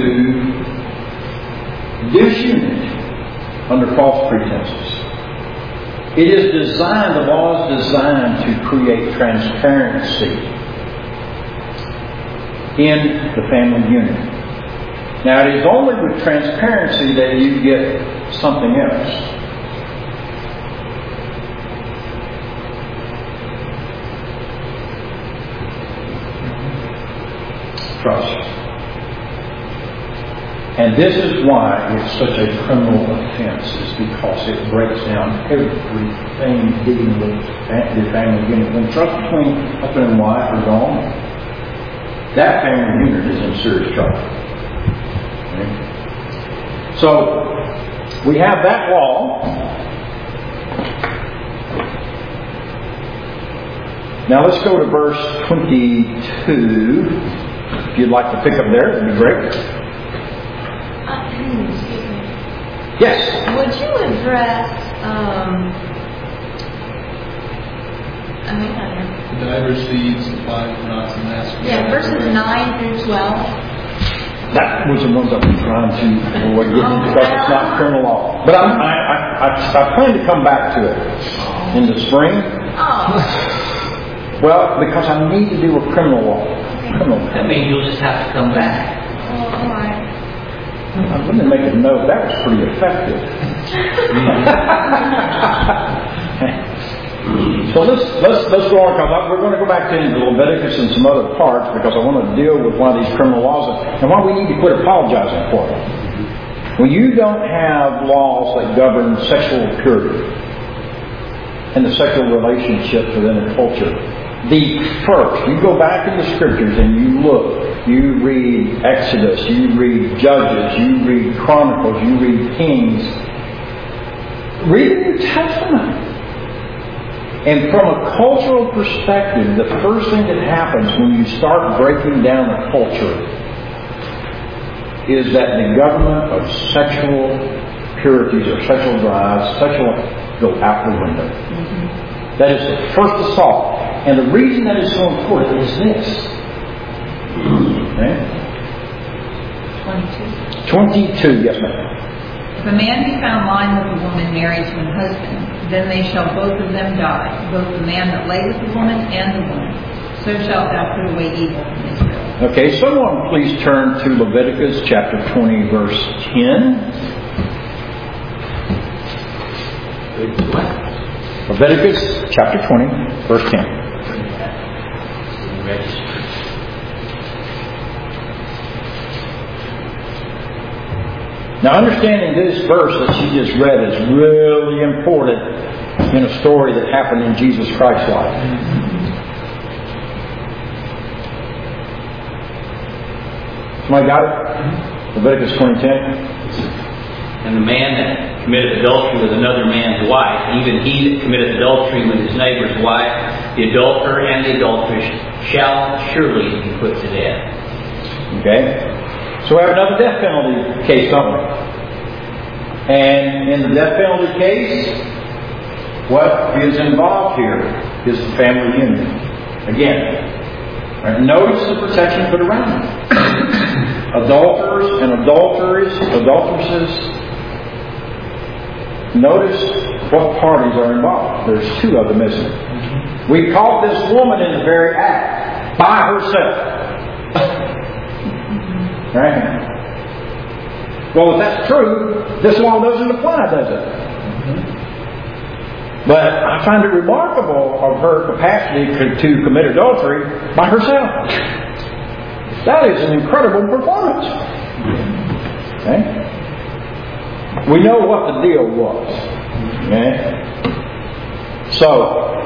disunity under false pretenses. It is designed, the law is designed to create transparency in the family unit. Now, it is only with transparency that you get something else. Trust. And this is why it's such a criminal offense, is because it breaks down everything dealing with the family unit. When trust between husband and wife are gone, that family unit is in serious trouble. Okay? So, we have that law. Now let's go to verse 22. If you'd like to pick up there, that'd be great. Excuse me. Yes. Would you address, Divers seeds, the five knots and masks. yeah, verses 9 through 12? That was the ones I've been trying to avoid getting because it's not criminal law. But I plan to come back to it in the spring. Oh. Well, because I need to do a criminal law. That means you'll just have to come back. Oh, all right. Let me make a note. That was pretty effective. So let's go on. We're going to go back to Leviticus and some other parts because I want to deal with one of these criminal laws and why we need to quit apologizing for them. When you don't have laws that govern sexual purity and the sexual relationships within a culture, you go back in the scriptures and you look, you read Exodus, you read Judges, you read Chronicles, you read Kings, read the New Testament. And from a cultural perspective, the first thing that happens when you start breaking down a culture is that the government of sexual purities or sexual drives, go out the window. Mm-hmm. That is the first assault. And the reason that is so important is this. Okay? 22, yes ma'am. If a man be found lying with a woman married to a husband, then they shall both of them die, both the man that lay with the woman and the woman. So shalt thou put away evil from Israel. Okay, someone please turn to Leviticus chapter 20, verse 10. Leviticus chapter 20, verse 10. Now, understanding this verse that she just read is really important in a story that happened in Jesus Christ's life. Somebody got it? Leviticus 20:10. And the man that committed adultery with another man's wife, even he that committed adultery with his neighbor's wife, the adulterer and the adulteress shall surely be put to death. Okay? So we have another death penalty case, don't we? And in the death penalty case, what is involved here is the family union. Again, right? Notice the protection put around it. Adulterers and adulteresses. Notice what parties are involved. There's two of them, isn't it? We caught this woman in the very act, by herself. Right? Well, if that's true, this law doesn't apply, does it? But I find it remarkable of her capacity to commit adultery by herself. That is an incredible performance. Okay? We know what the deal was. Okay? So,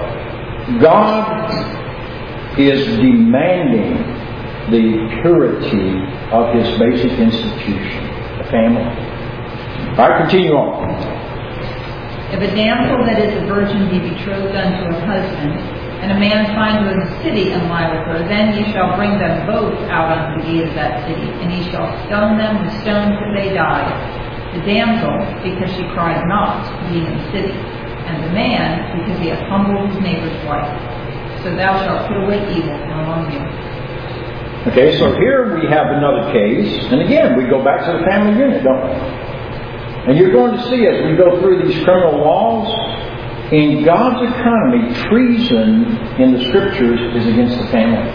God is demanding the purity of His basic institution, the family. All right, continue on. If a damsel that is a virgin be betrothed unto a husband, and a man find her in the city and lie with her, then ye shall bring them both out unto the gate of that city, and ye shall stone them with stones that they die. The damsel, because she cried not, being in the city, and the man, because he hath humbled his neighbor's wife. So thou shalt put away evil from among you. Okay, so here we have another case, and again, we go back to the family unit, don't we? And you're going to see as we go through these criminal laws, in God's economy, treason in the Scriptures is against the family.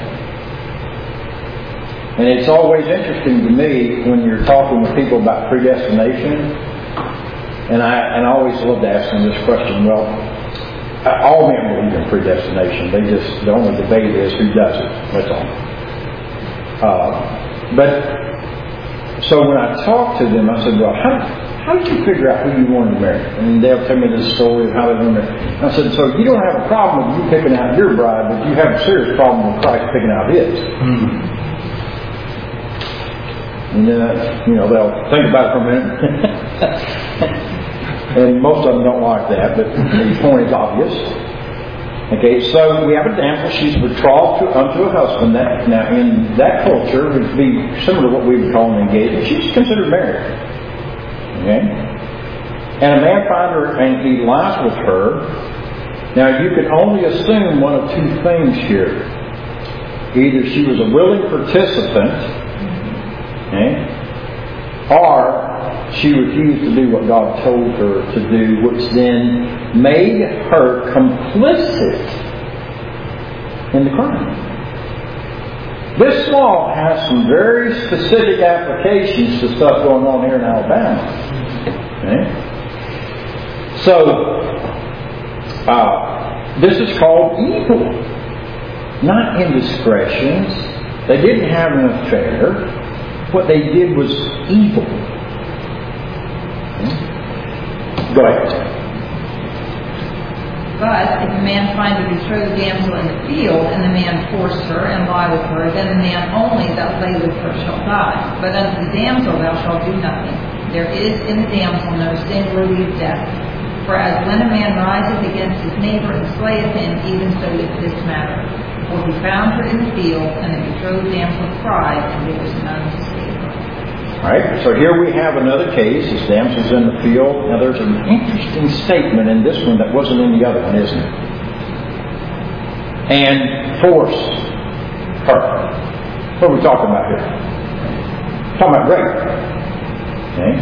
And it's always interesting to me when you're talking with people about predestination, and I always love to ask them this question. Well, all men believe in predestination. The only debate is who doesn't. That's all. But so when I talk to them, I said, well, how did you figure out who you wanted to marry? And they'll tell me this story of how they wanted to marry. I said, so you don't have a problem with you picking out your bride, but you have a serious problem with Christ picking out his. And they'll think about it for a minute. And most of them don't like that, but the point is obvious. Okay, so we have a damsel. She's betrothed unto a husband. Now, in that culture, it would be similar to what we would call an engagement. She's considered married. Okay? And a man finds her and he lies with her. Now, you can only assume one of two things here. Either she was a willing participant, okay, or she refused to do what God told her to do, which then made her complicit in the crime. This law has some very specific applications to stuff going on here in Alabama. Okay? So, this is called evil, not indiscretions. They didn't have an affair. What they did was evil. Go ahead. But if a man find a betrothed damsel in the field, and the man force her and lie with her, then the man only that lay with her shall die. But unto the damsel thou shalt do nothing. There is in the damsel no sin worthy of death. For as when a man riseth against his neighbor and slayeth him, even so is this matter. For he found her in the field, and the betrothed damsel cried, and there was none to save her. Alright, so here we have another case. This damsel's in the field. Now there's an interesting statement in this one that wasn't in the other one, isn't it? And force her. What are we talking about here? We're talking about rape. Okay?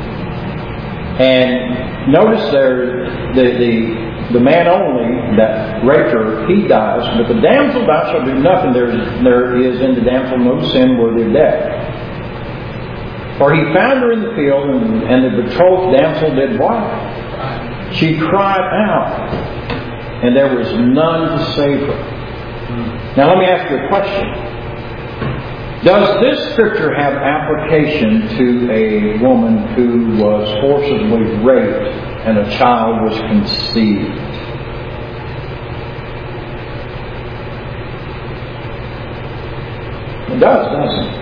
And notice there, the man only that raped her, he dies. But the damsel thou shalt do nothing. There is in the damsel no sin worthy of death. For he found her in the field, and the betrothed damsel did what? She cried out, and there was none to save her. Now let me ask you a question. Does this scripture have application to a woman who was forcibly raped and a child was conceived? It does, doesn't it?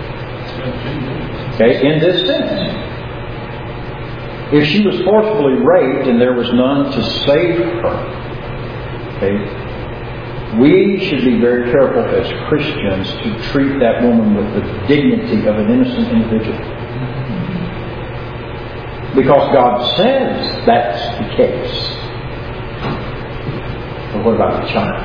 Okay, in this sense. If she was forcibly raped and there was none to save her, okay, we should be very careful as Christians to treat that woman with the dignity of an innocent individual. Because God says that's the case. But what about the child?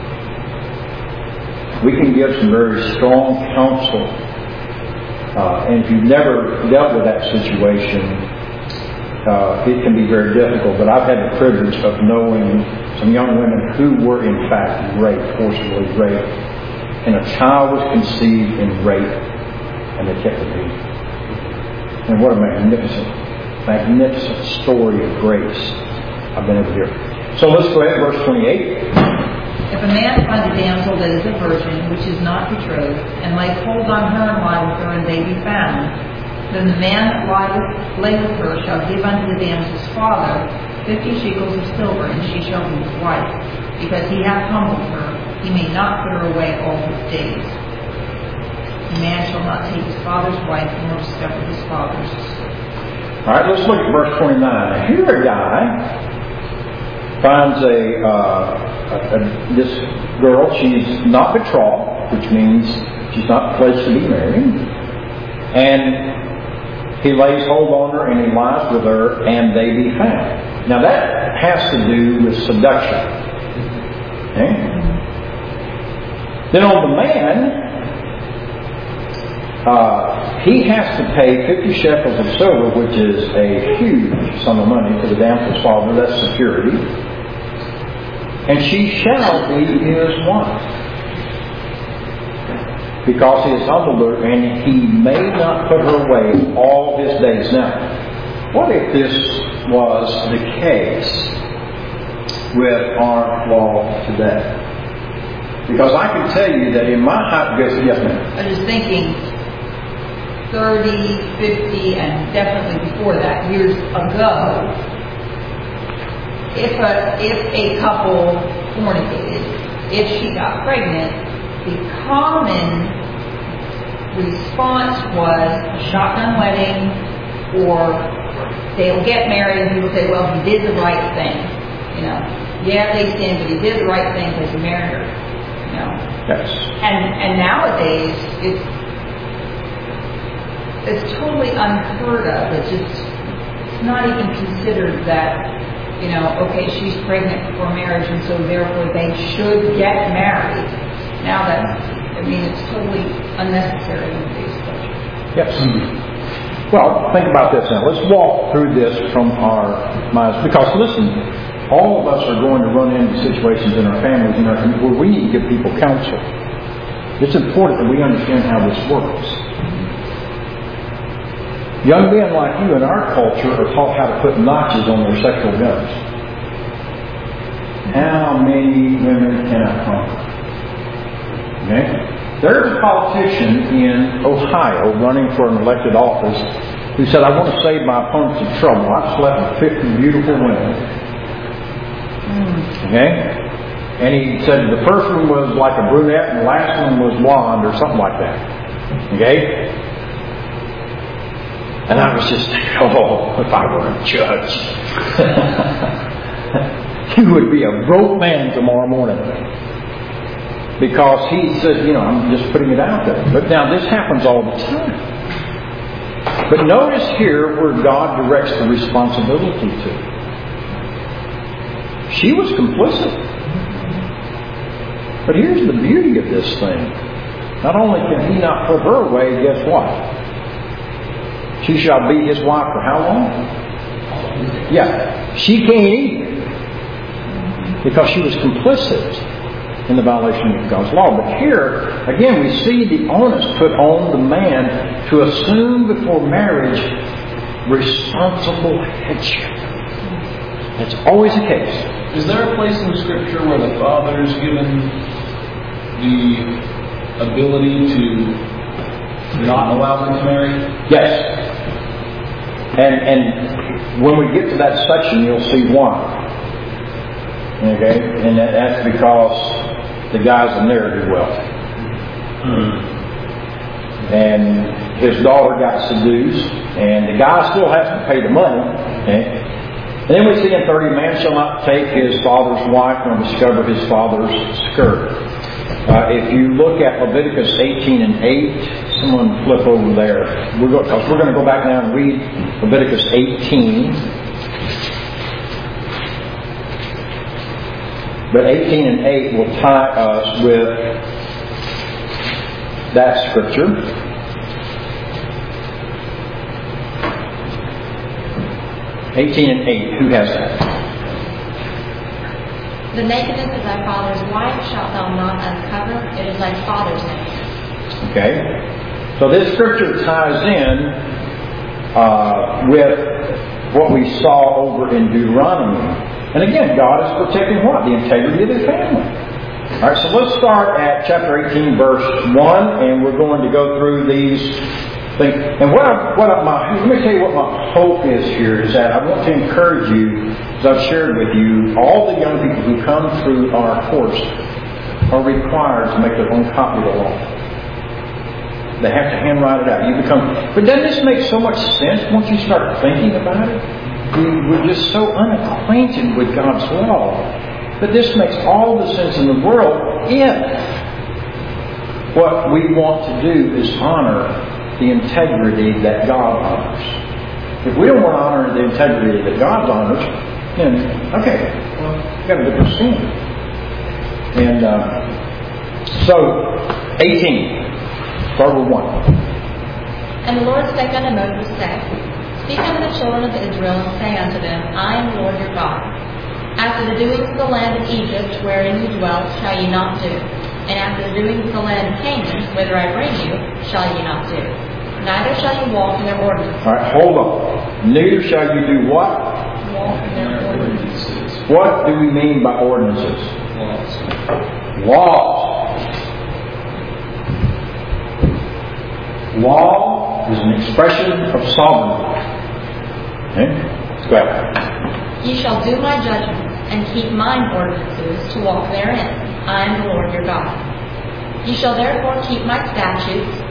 We can give some very strong counsel. And if you've never dealt with that situation, it can be very difficult. But I've had the privilege of knowing some young women who were in fact raped, forcibly raped, and a child was conceived in rape, and they kept it being. And what a magnificent story of grace I've been able to hear. So let's go ahead, verse 28. If a man find a damsel that is a virgin, which is not betrothed, and lay hold on her and lie with her, and they be found, then the man that lay with her shall give unto the damsel's father 50 shekels of silver, and she shall be his wife. Because he hath humbled her, he may not put her away all his days. The man shall not take his father's wife, nor discover his father's. All right, let's look at verse 29. Now, here a guy finds this girl. She's not betrothed, which means she's not pledged to be married. And he lays hold on her and he lies with her, and they be found. Now that has to do with seduction. Okay? Then on the man, he has to pay 50 shekels of silver, which is a huge sum of money to the damsel's father. That's security. And she shall be his wife, because he has humbled her, and he may not put her away all his days. Now, what if this was the case with our law today? Because I can tell you that in my hypothetical, yes, ma'am. I was just thinking 30, 50, and definitely before that, years ago, if a couple fornicated, if she got pregnant, the common response was a shotgun wedding, or they'll get married and people say, well, he did the right thing. You know, yeah, they sinned, but he did the right thing because he married her. You know. Yes. And nowadays it's totally unheard of. It's not even considered that, you know, okay, she's pregnant before marriage and so therefore they should get married. Now it's totally unnecessary in today's culture. Yes. Well, think about this now. Let's walk through this from our minds. Because listen, all of us are going to run into situations in our families where we need to give people counsel. It's important that we understand how this works. Young men like you in our culture are taught how to put notches on their sexual guns. How many women can I conquer? Okay? There's a politician in Ohio running for an elected office who said, I want to save my opponents from trouble. I've slept with 50 beautiful women. Okay? And he said the first one was like a brunette and the last one was blonde or something like that. Okay? And I was just thinking, oh, if I were a judge, he would be a broke man tomorrow morning. Because he said, you know, I'm just putting it out there. But now this happens all the time. But notice here where God directs the responsibility to. She was complicit. But here's the beauty of this thing. Not only can he not put her away, guess what? She shall be his wife for how long? Yeah. She can't either. Because she was complicit in the violation of God's law. But here, again, we see the onus put on the man to assume before marriage responsible headship. That's always the case. Is there a place in Scripture where the father is given the ability to not allow them to marry? Yes. And when we get to that section, you'll see why. Okay? And that's because the guy's a ne'er-do-well. And his daughter got seduced, and the guy still has to pay the money. Okay? And then we see in 30, man shall not take his father's wife nor discover his father's skirt. If you look at Leviticus 18 and 8, someone flip over there. We're going to go back now and read Leviticus 18. But 18 and 8 will tie us with that scripture. (18 and 8). Who has that? The nakedness of thy father's wife shalt thou not uncover. It is thy father's nakedness. Okay. So this scripture ties in with what we saw over in Deuteronomy. And again, God is protecting what? The integrity of His family. All right, so let's start at chapter 18, verse 1, and we're going to go through these things. And let me tell you what my hope is here, is that I want to encourage you, as I've shared with you, all the young people who come through our course are required to make their own copy of the law. They have to handwrite it out. But doesn't this make so much sense once you start thinking about it? We're just so unacquainted with God's law. But this makes all the sense in the world if what we want to do is honor the integrity that God honors. If we don't want to honor the integrity that God honors, then, okay, well, we've got a different sin. And so, 18. Start with 1. And the Lord spake unto Moses, saying, Speak unto the children of Israel, and say unto them, I am the Lord your God. After the doings of the land of Egypt, wherein you dwelt, shall ye not do. And after the doings of the land of Canaan, whither I bring you, shall ye not do. Neither shall you walk in their ordinances. All right, hold on. Neither shall you do what? Walk in their ordinances. What do we mean by ordinances? Laws. Law is an expression of sovereignty. Okay? Go ahead. Ye shall do my judgments, and keep mine ordinances, to walk therein. I am the Lord your God. Ye shall therefore keep my statutes,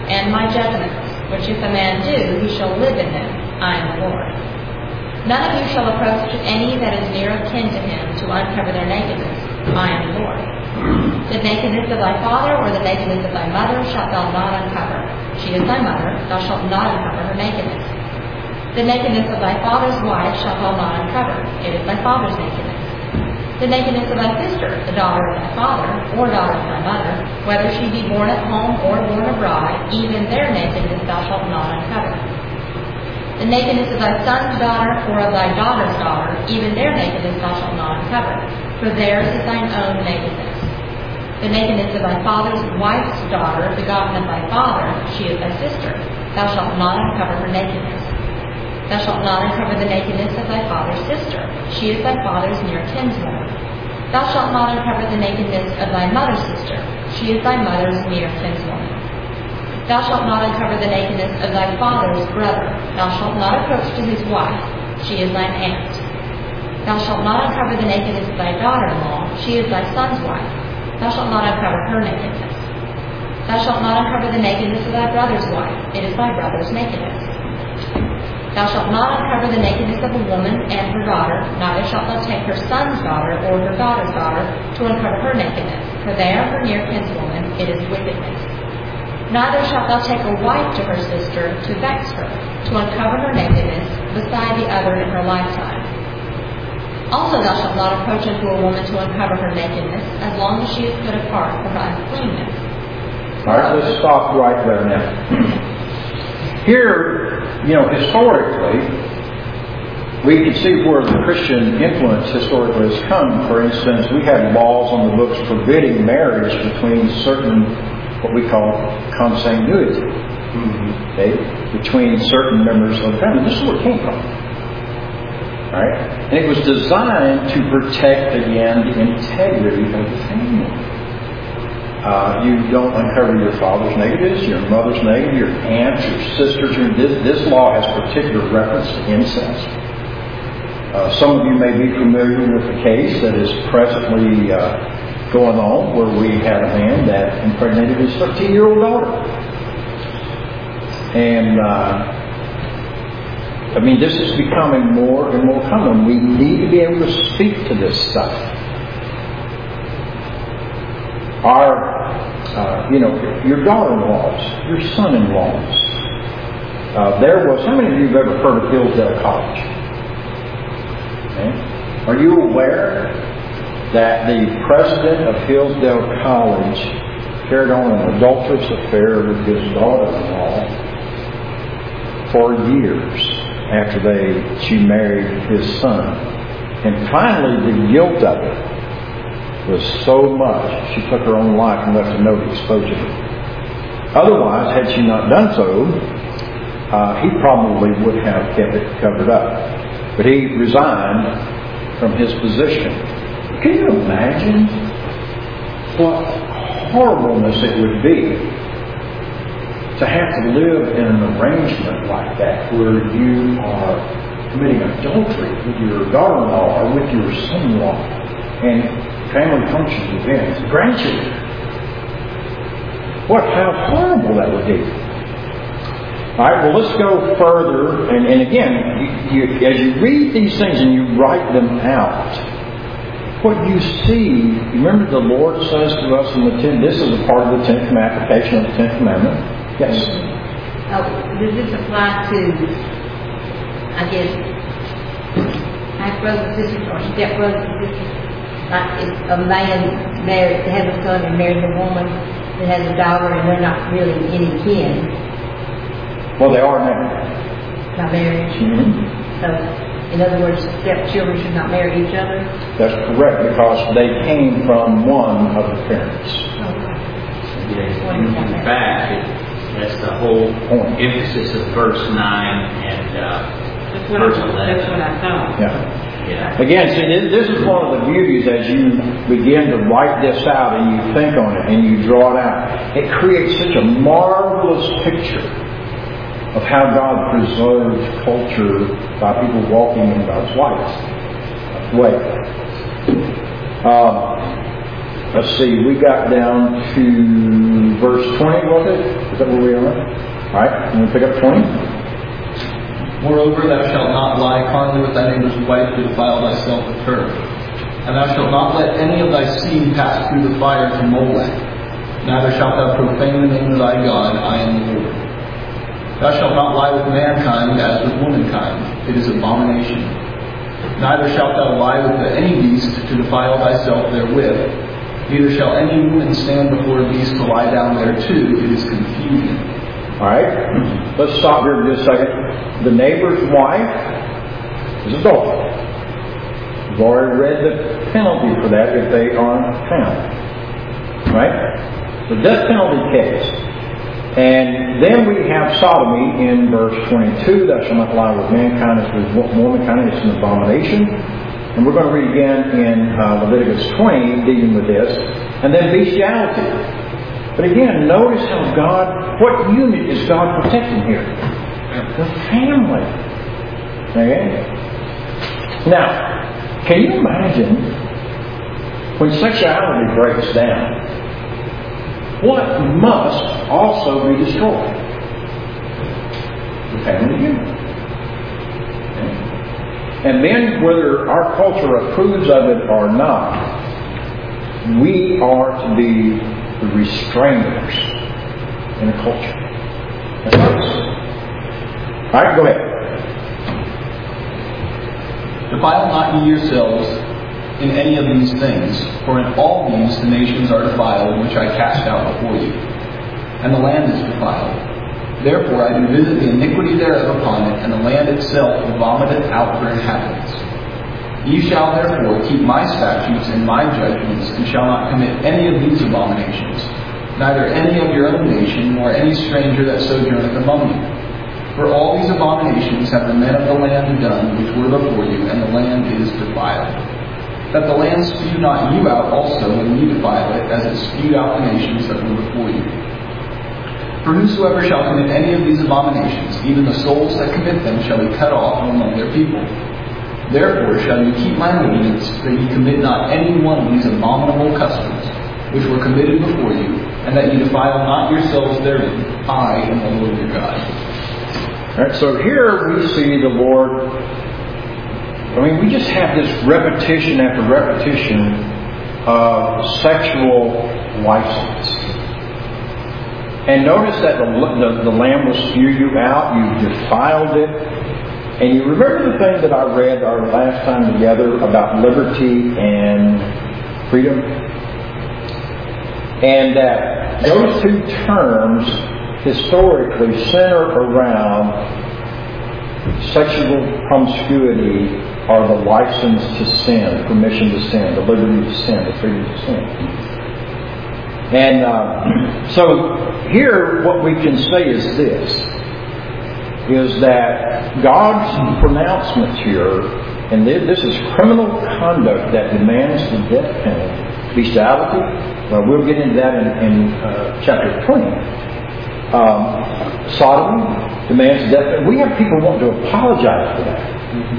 and my judgments, which if a man do, he shall live in them. I am the Lord. None of you shall approach any that is near of kin to him to uncover their nakedness. I am the Lord. The nakedness of thy father or the nakedness of thy mother shalt thou not uncover. She is thy mother, thou shalt not uncover her nakedness. The nakedness of thy father's wife shalt thou not uncover. It is thy father's nakedness. The nakedness of thy sister, the daughter of thy father, or daughter of thy mother, whether she be born at home or born abroad, even their nakedness thou shalt not uncover. The nakedness of thy son's daughter, or of thy daughter's daughter, even their nakedness thou shalt not uncover, for theirs is thine own nakedness. The nakedness of thy father's wife's daughter, begotten of thy father, she is thy sister, thou shalt not uncover her nakedness. Thou shalt not uncover the nakedness of thy father's sister. She is thy father's near kinswoman. Thou shalt not uncover the nakedness of thy mother's sister. She is thy mother's near kinswoman. Thou shalt not uncover the nakedness of thy father's brother. Thou shalt not approach to his wife. She is thine aunt. Thou shalt not uncover the nakedness of thy daughter-in-law. She is thy son's wife. Thou shalt not uncover her nakedness. Thou shalt not uncover the nakedness of thy brother's wife. It is thy brother's nakedness. Thou shalt not uncover the nakedness of a woman and her daughter, neither shalt thou take her son's daughter or her daughter's daughter to uncover her nakedness, for they are her near kinswoman, it is wickedness. Neither shalt thou take a wife to her sister to vex her, to uncover her nakedness, beside the other in her lifetime. Also thou shalt not approach unto a woman to uncover her nakedness, as long as she is put apart for her uncleanness. All right, let's stop right there now. Here, historically, we can see where the Christian influence historically has come. For instance, we had laws on the books forbidding marriage between certain, what we call consanguinity, between certain members of the family. This is where it came from. Right? And it was designed to protect, again, the integrity of the family. You don't uncover your father's nakedness, your mother's nakedness, your aunts, your sisters. This law has particular reference to incest. Some of you may be familiar with the case that is presently going on, where we had a man that impregnated his 13-year-old daughter. And this is becoming more and more common. We need to be able to speak to this stuff. Your daughter-in-laws, your son-in-laws. How many of you have ever heard of Hillsdale College? Okay. Are you aware that the president of Hillsdale College carried on an adulterous affair with his daughter-in-law for years after she married his son? And finally, the guilt of it was so much, she took her own life and left a note exposing it. Otherwise, had she not done so, he probably would have kept it covered up. But he resigned from his position. Can you imagine what horribleness it would be to have to live in an arrangement like that, where you are committing adultery with your daughter-in-law or with your son-in-law, and family functions, events, grandchildren. How horrible that would be. All right, well, let's go further. And again, as you read these things and you write them out, what you see, remember the Lord says to us in the 10, this is a part of the 10th application of the 10th commandment. Yes? Does this apply to, half-brothers and sisters or step-brothers and sisters? Like if a man has a son and marries a woman that has a daughter and they're not really any kin. Well, they are now. Not married. Mm-hmm. So, in other words, stepchildren should not marry each other? That's correct, because they came from one of the parents. Yes. In fact, that's the whole emphasis of verse 9 and verse 11. That's what I thought. Yeah. Yeah. Again, see, this is one of the beauties as you begin to write this out and you think on it and you draw it out. It creates such a marvelous picture of how God preserved culture by people walking in God's way. let's see, we got down to verse 20, was it? Is that where we are? All right, I'm going to pick up 20. Moreover, thou shalt not lie carnally with thy neighbor's wife to defile thyself with her. And thou shalt not let any of thy seed pass through the fire to Molech. Neither shalt thou profane the name of thy God. I am the Lord. Thou shalt not lie with mankind as with womankind. It is abomination. Neither shalt thou lie with any beast to defile thyself therewith. Neither shall any woman stand before a beast to lie down thereto. It is confusion. All right, let's stop here for just a second. The neighbor's wife is adultery. We've already read the penalty for that if they aren't found. Right? The death penalty case. And then we have sodomy in verse 22. Thou shalt not lie with mankind as with womankind. It's an abomination. And we're going to read again in Leviticus 20 dealing with this. And then bestiality. But again, notice how what unit is God protecting here? The family. Okay? Now, can you imagine when sexuality breaks down, what must also be destroyed? The family unit. Okay? And then, whether our culture approves of it or not, we are to be the restrainers in a culture. All right, go ahead. Defile not ye yourselves in any of these things, for in all these the nations are defiled, which I cast out before you. And the land is defiled. Therefore I do visit the iniquity thereof upon it, and the land itself vomiteth out her inhabitants. Ye shall therefore keep my statutes and my judgments, and shall not commit any of these abominations, neither any of your own nation, nor any stranger that sojourneth among you. For all these abominations have the men of the land done, which were before you, and the land is defiled. That the land spew not you out also when ye defile it, as it spewed out the nations that were before you. For whosoever shall commit any of these abominations, even the souls that commit them shall be cut off from among their people. Therefore shall you keep my ordinance, that ye commit not any one of these abominable customs, which were committed before you, and that ye defile not yourselves therein. I am the Lord your God. All right, so here we see the Lord. We just have this repetition after repetition of sexual license. And notice that the Lamb will spew you out. You've defiled it. And you remember the thing that I read our last time together about liberty and freedom? And that those two terms historically center around sexual promiscuity or the license to sin, permission to sin, the liberty to sin, the freedom to sin. And so here what we can say is this. Is that God's pronouncement here, and this is criminal conduct that demands the death penalty. Bestiality, well, we'll get into that in chapter 20. Sodomy demands the death penalty. We have people wanting to apologize for that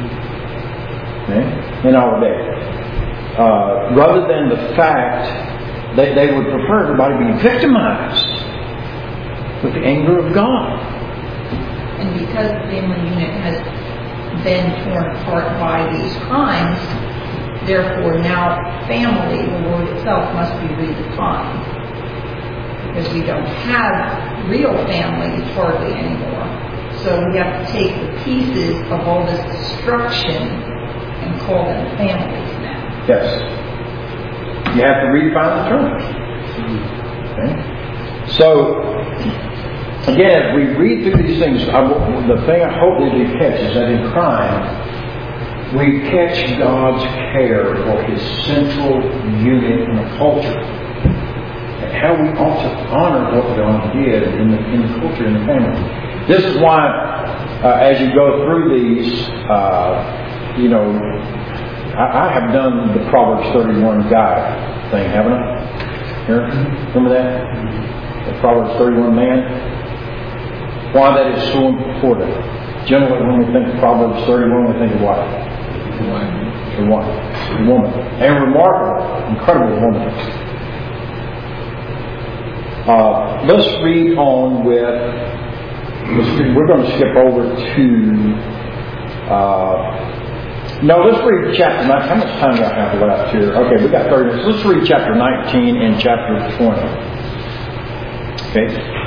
in our day. Rather than the fact that they would prefer everybody be victimized with the anger of God. And because the family unit has been torn apart by these crimes, therefore now family, the word itself, must be redefined. Because we don't have real families hardly anymore. So we have to take the pieces of all this destruction and call them families now. Yes. You have to redefine the terms. Okay? So, again, as we read through these things, the thing I hope that you catch is that in crime, we catch God's care for His central unit in the culture. And how we ought to honor what God did in the culture, in the family. This is why, as you go through these, I have done the Proverbs 31 guide thing, haven't I? Here? Remember that? The Proverbs 31 man? Why that is so important. Generally, when we think of Proverbs 31, we think of what? The woman. A remarkable, incredible woman. Let's read on with. We're going to skip over to. No, let's read chapter 9. How much time do I have left here? Okay, we got 30 minutes. Let's read chapter 19 and chapter 20. Okay.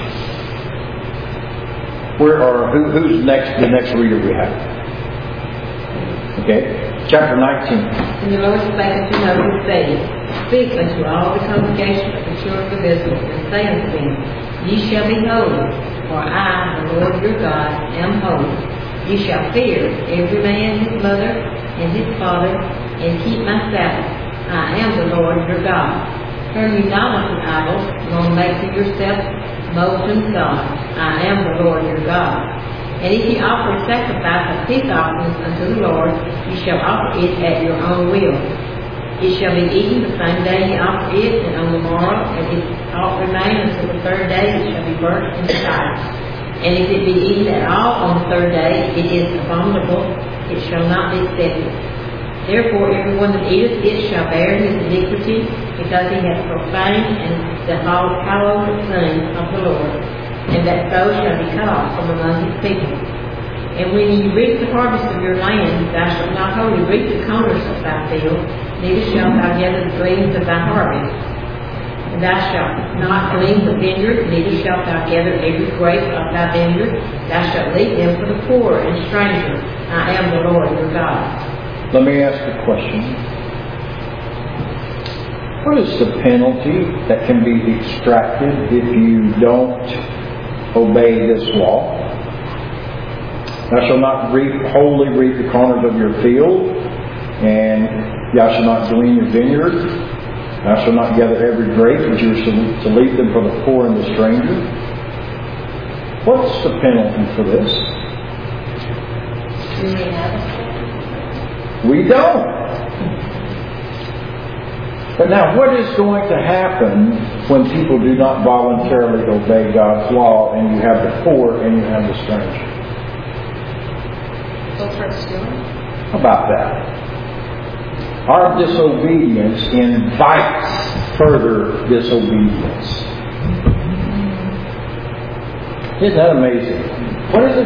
Who's next? The next reader we have. Okay, chapter 19. And the Lord spake unto Moses, saying, Speak unto all the congregation of the children of Israel, and say unto them, Ye shall be holy, for I, the Lord your God, am holy. Ye shall fear every man his mother and his father, and keep my Sabbath. I am the Lord your God. Turn you not unto idols, nor make to yourself molten gods. I am the Lord your God. And if ye offer a sacrifice of peace offerings unto the Lord, ye shall offer it at your own will. It shall be eaten the same day ye offer it, and on the morrow, and if aught remain until the third day, it shall be burnt in the fire. And if it be eaten at all on the third day, it is abominable, it shall not be accepted. Therefore everyone that eateth it shall bear his iniquity, because he hath profaned and the hallowed name of the Lord, and that so shall be cut off from among his people. And when ye reap the harvest of your land, thou shalt not wholly reap the corners of thy field, neither shalt thou gather the gleanings of thy harvest. And thou shalt not glean the vineyard, neither shalt thou gather every grape of thy vineyard. Thou shalt leave them for the poor and stranger. I am the Lord your God. Let me ask a question. What is the penalty that can be extracted if you don't obey this law? Thou shalt not wholly reap the corners of your field, and thou shalt not glean your vineyard. Thou shalt not gather every grape, but you are to leave them for the poor and the stranger. What's the penalty for this? We don't. But now, what is going to happen when people do not voluntarily obey God's law, and you have the poor and you have the stranger? How about that? Our disobedience invites further disobedience. Isn't that amazing? What is it?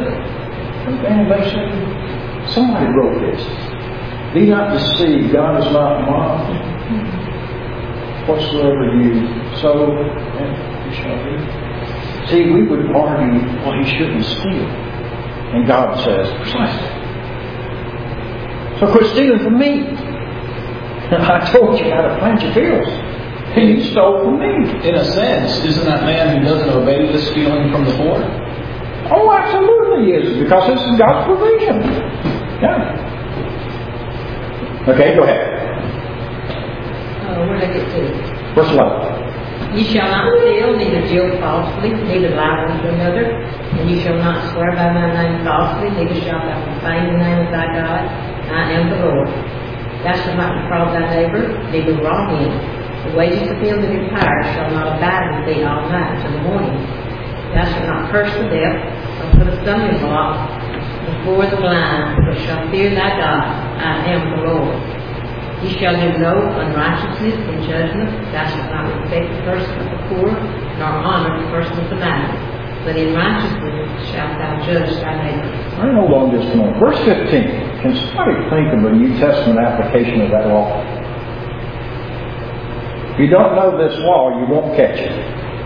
Somebody wrote this. Be not deceived, God is not mocked. Whatsoever you sow, you shall reap. See, we would argue, well, he shouldn't steal. And God says, precisely. So quit stealing from me. I told you how to plant your fields. And you stole from me. In a sense, isn't that man who doesn't obey this stealing from the poor? Oh, absolutely he is. Because this is God's provision. Yeah. Okay, go ahead. Where did I get to? Verse 11. Ye shall not steal, neither deal falsely, neither lie one to another, and ye shall not swear by my name falsely, neither shalt thou profane the name of thy God. I am the Lord. Thou shalt not defraud thy neighbor, neither wrong him. The wages of him that is hired shall not abide with thee all night till the morning. Thou shalt not curse the deaf, or put a stumbling block before the blind, but shalt fear thy God. I am the Lord. Ye shall do no unrighteousness in judgment. Thou shalt not respect the person of the poor, nor honor the person of the mighty. But in righteousness shalt thou judge thy neighbor. All right, hold on just a moment. Verse 15. Can somebody think of a New Testament application of that law? If you don't know this law, you won't catch it.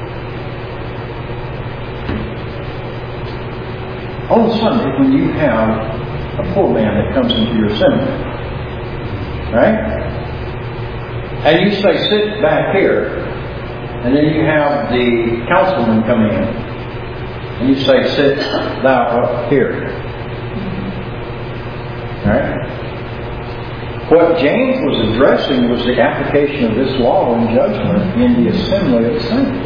On Sunday, when you have a poor man that comes into your seminary, right? And you say, sit back here. And then you have the councilman come in. And you say, sit thou up here. Right? What James was addressing was the application of this law and judgment in the assembly of the saints.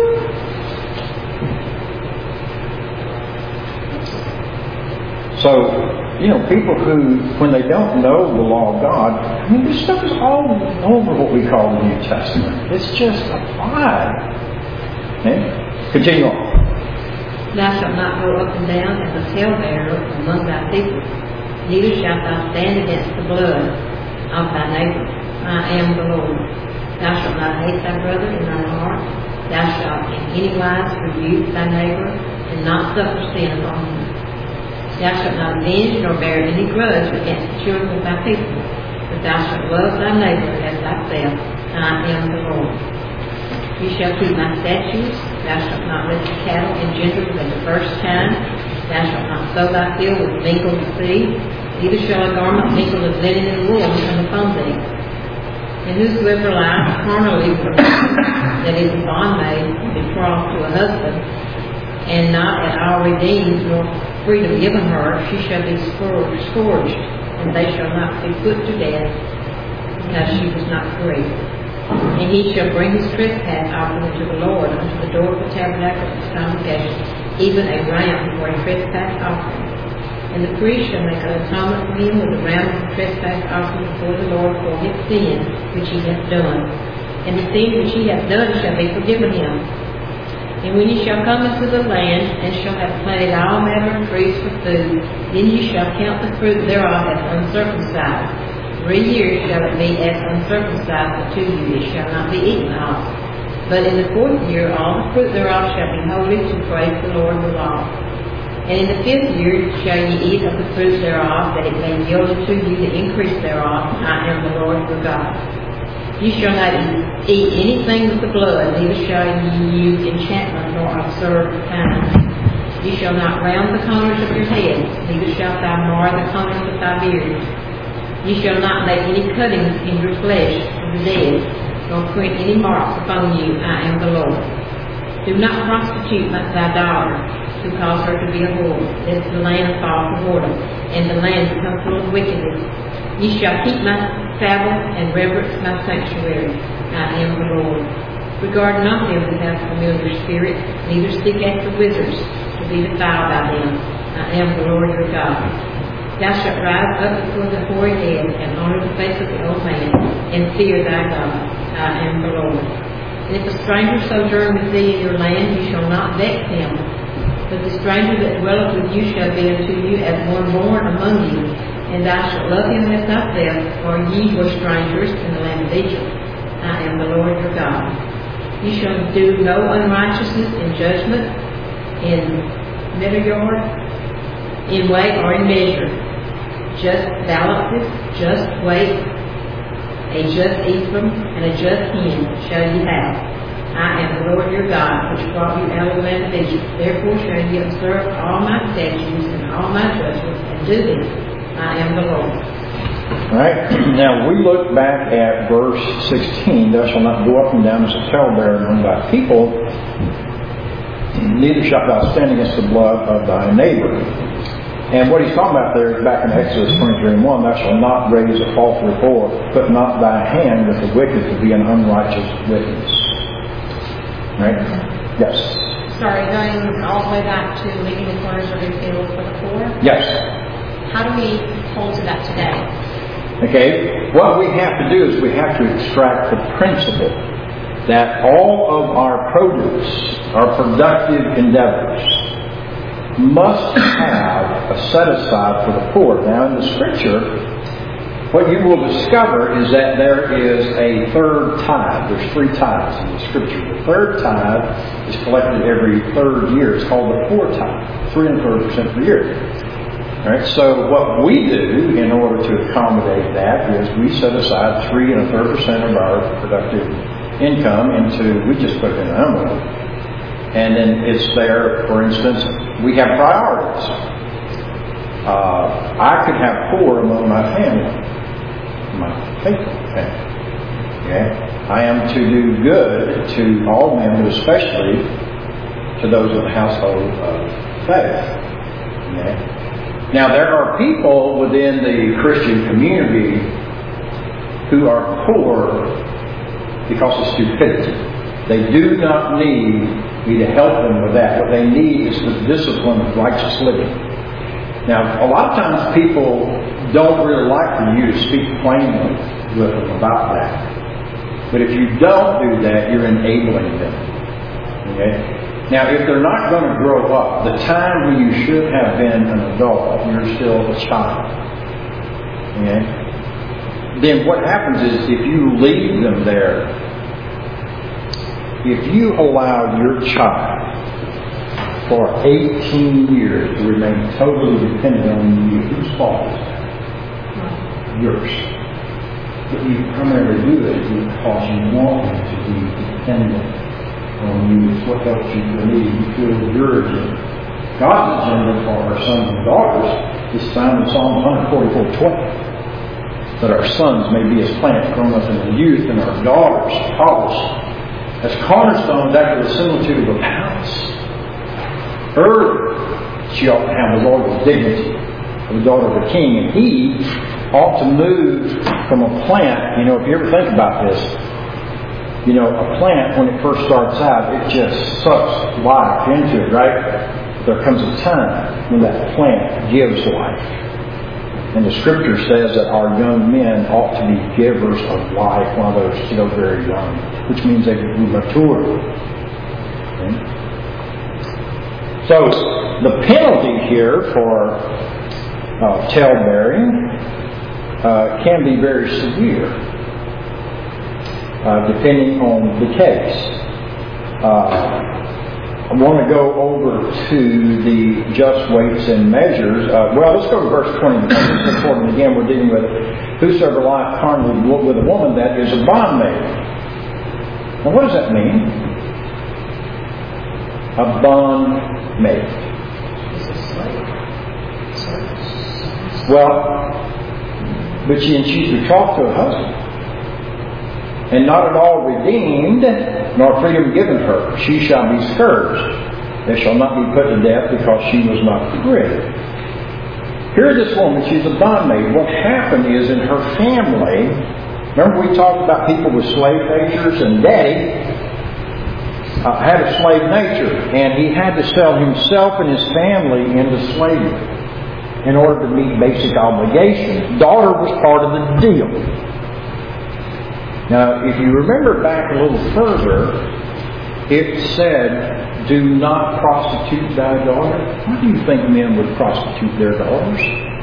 So, people who, when they don't know the law of God, this stuff is all over what we call the New Testament. It's just applied. Okay? Continue on. Thou shalt not go up and down as a talebearer among thy people, neither shalt thou stand against the blood of thy neighbor. I am the Lord. Thou shalt not hate thy brother in thine heart. Thou shalt in any wise rebuke thy neighbor, and not suffer sin upon him. Thou shalt not avenge nor bear any grudge against the children of thy people, but thou shalt love thy neighbor as thyself. I am the Lord. You shall keep my statutes. Thou shalt not let the cattle engender at the first time. Thou shalt not sow thy field with mingled seed. Neither shall a garment mingled with linen and wool come upon thee. And whosoever lies carnally with a woman that is a bondmaid betrothed to a husband, and not at all redeemed nor freedom given her, she shall be scourged, and they shall not be put to death, because she was not free. And he shall bring his trespass offering to the Lord unto the door of the tabernacle of his congregation, even a ram for a trespass offering. And the priest shall make an atonement for him with a ram of the trespass offering before the Lord for his sin which he hath done. And the sin which he hath done shall be forgiven him. And when ye shall come into the land, and shall have planted all manner of trees for food, then ye shall count the fruit thereof as uncircumcised. 3 years shall it be as uncircumcised to you, it shall not be eaten of. But in the 4th year all the fruit thereof shall be holy to praise the Lord withal. And in the 5th year shall ye eat of the fruit thereof, that it may yield unto you the increase thereof. I am the Lord your God. You shall not eat anything with the blood, neither shall ye use enchantment nor observe times. You shall not round the corners of your head, neither shalt thou mar the corners of thy beard. You shall not make any cuttings in your flesh of the dead, nor print any marks upon you. I am the Lord. Do not prostitute thy daughter, to cause her to be a whore, lest the land fall to whoredom, and the land become full of wickedness. Ye shall keep my Sabbath and reverence my sanctuary. I am the Lord. Regard not them that have familiar spirit, neither seek after wizards, to be defiled by them. I am the Lord your God. Thou shalt rise up before the hoary head, and honor the face of the old man, and fear thy God. I am the Lord. And if a stranger sojourn with thee in your land, you shall not vex him. But the stranger that dwelleth with you shall be unto you as one born among you, and thou shalt love him as thyself, for ye were strangers in the land of Egypt. I am the Lord your God. You shall do no unrighteousness in judgment, in middle yard, in weight or in measure. Just balances, just weight, a just ephah, and a just hin shall ye have. I am the Lord your God, which brought you out of the land of Egypt. Therefore shall ye observe all my statutes and all my judgments, and do them. I am the Lord. All right. Now we look back at verse 16. Thou shalt not go up and down as a talebearer among thy people, neither shalt thou stand against the blood of thy neighbor. And what he's talking about there is back in Exodus 23:1, thou shalt not raise a false report, put not thy hand with the wicked to be an unrighteous witness. Right? Yes. Sorry, going all the way back to leaving the corners of your field for the poor? Yes. How do we hold to that today? Okay, what we have to do is we have to extract the principle that all of our produce, our productive endeavors, must have a set aside for the poor. Now in the Scripture, what you will discover is that there is a third tithe. There's 3 tithes in the Scripture. The third tithe is collected every 3rd year. It's called the 4th tithe, 3 1/3% per year. All right, so what we do in order to accommodate that is we set aside 3 1/3% of our productive income we just put it in an envelope. And then it's there, for instance, we have priorities. I could have poor among my family, my faithful family. Okay? I am to do good to all members, especially to those of the household of faith. Okay? Now, there are people within the Christian community who are poor because of stupidity. They do not need me to help them with that. What they need is the discipline of righteous living. Now, a lot of times people don't really like for you to speak plainly with them about that. But if you don't do that, you're enabling them. Okay? Now, if they're not going to grow up, the time when you should have been an adult, you're still a child. Okay? Then what happens is if you leave them there, if you allow your child for 18 years to remain totally dependent on you, whose fault is that? Yours. But you primarily do it because you want them to be dependent on you. It's what helps you believe. You feel your agenda. God's agenda for our sons and daughters is found in Psalm 144:20. That our sons may be as plants grown up in the youth, and our daughters polished as cornerstones after the similitude of a palace. Early she ought to have the royal dignity of the daughter of a king, and he ought to move from a plant. You know, if you ever think about this, you know, a plant when it first starts out, it just sucks life into it, right? There comes a time when that plant gives life. And the Scripture says that our young men ought to be givers of life while they're still very young, which means they will mature. Okay? So, the penalty here for talebearing can be very severe, depending on the case. I want to go over to the just weights and measures. Let's go to verse 20. It's important. Again, we're dealing with whosoever lieth carnally with a woman, that is a bondmaid. Now, what does that mean? A bondmaid. Well, but she's betrothed to a husband, and not at all redeemed, nor freedom given her. She shall be scourged. They shall not be put to death because she was not free. Here, this woman, she's a bondmaid. What happened is in her family, remember we talked about people with slave natures, and Daddy had a slave nature, and he had to sell himself and his family into slavery in order to meet basic obligations. Daughter was part of the deal. Now, if you remember back a little further, it said, do not prostitute thy daughter. Why do you think men would prostitute their daughters?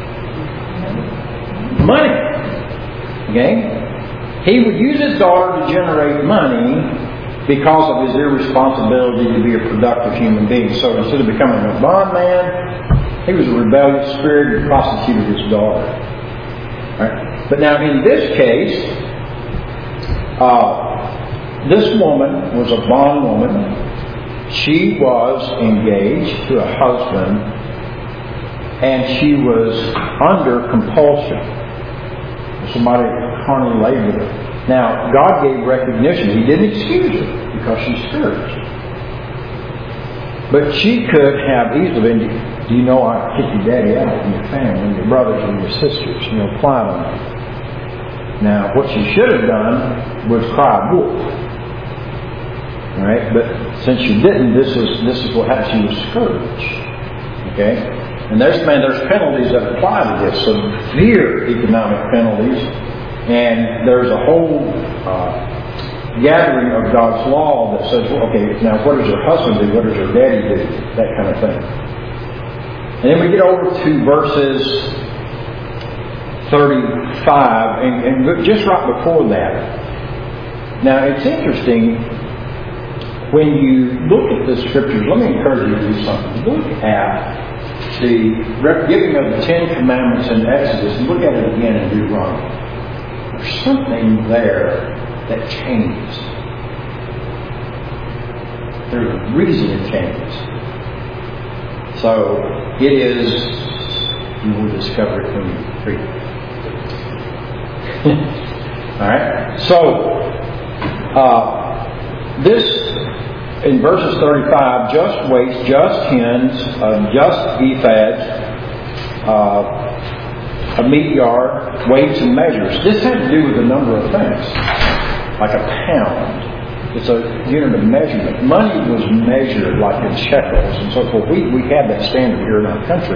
Money. Okay? He would use his daughter to generate money because of his irresponsibility to be a productive human being. So instead of becoming a bondman, he was a rebellious spirit and prostituted his daughter. Right? But now in this case, this woman was a bondwoman. She was engaged to a husband, and she was under compulsion. Somebody carnally laid with her. Now, God gave recognition. He didn't excuse her because she's scourged. But she could have easily been, do you know I kicked your daddy out and your family, and your brothers and your sisters, plied on them. Now, what she should have done was cry wolf. All right? But since she didn't, this is what happened. She was scourged. Okay? And there's penalties that apply to this. Severe economic penalties. And there's a whole gathering of God's law that says, well, okay, now what does her husband do? What does her daddy do? That kind of thing. And then we get over to verses 35, and just right before that. Now, it's interesting, when you look at the Scriptures, let me encourage you to do something. Look at the giving of the Ten Commandments in Exodus, and look at it again in Deuteronomy. There's something there that changes. There's a reason it changes. So, it is, you will discover it when you read it. Alright? So, this, in verses 35, just weights, just hens, just ephads, a meat yard, weights and measures. This had to do with a number of things, like a pound. It's a unit of measurement. Money was measured like in shekels and so forth. We have that standard here in our country.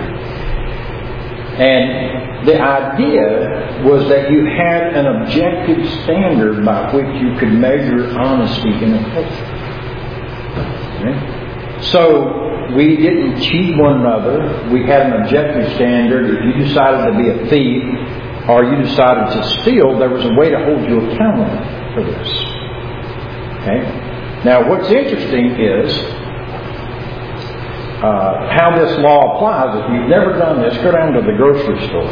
And the idea was that you had an objective standard by which you could measure honesty in a culture. Okay? So, we didn't cheat one another. We had an objective standard. If you decided to be a thief or you decided to steal, there was a way to hold you accountable for this. Okay? Now, what's interesting is how this law applies. If you've never done this, go down to the grocery store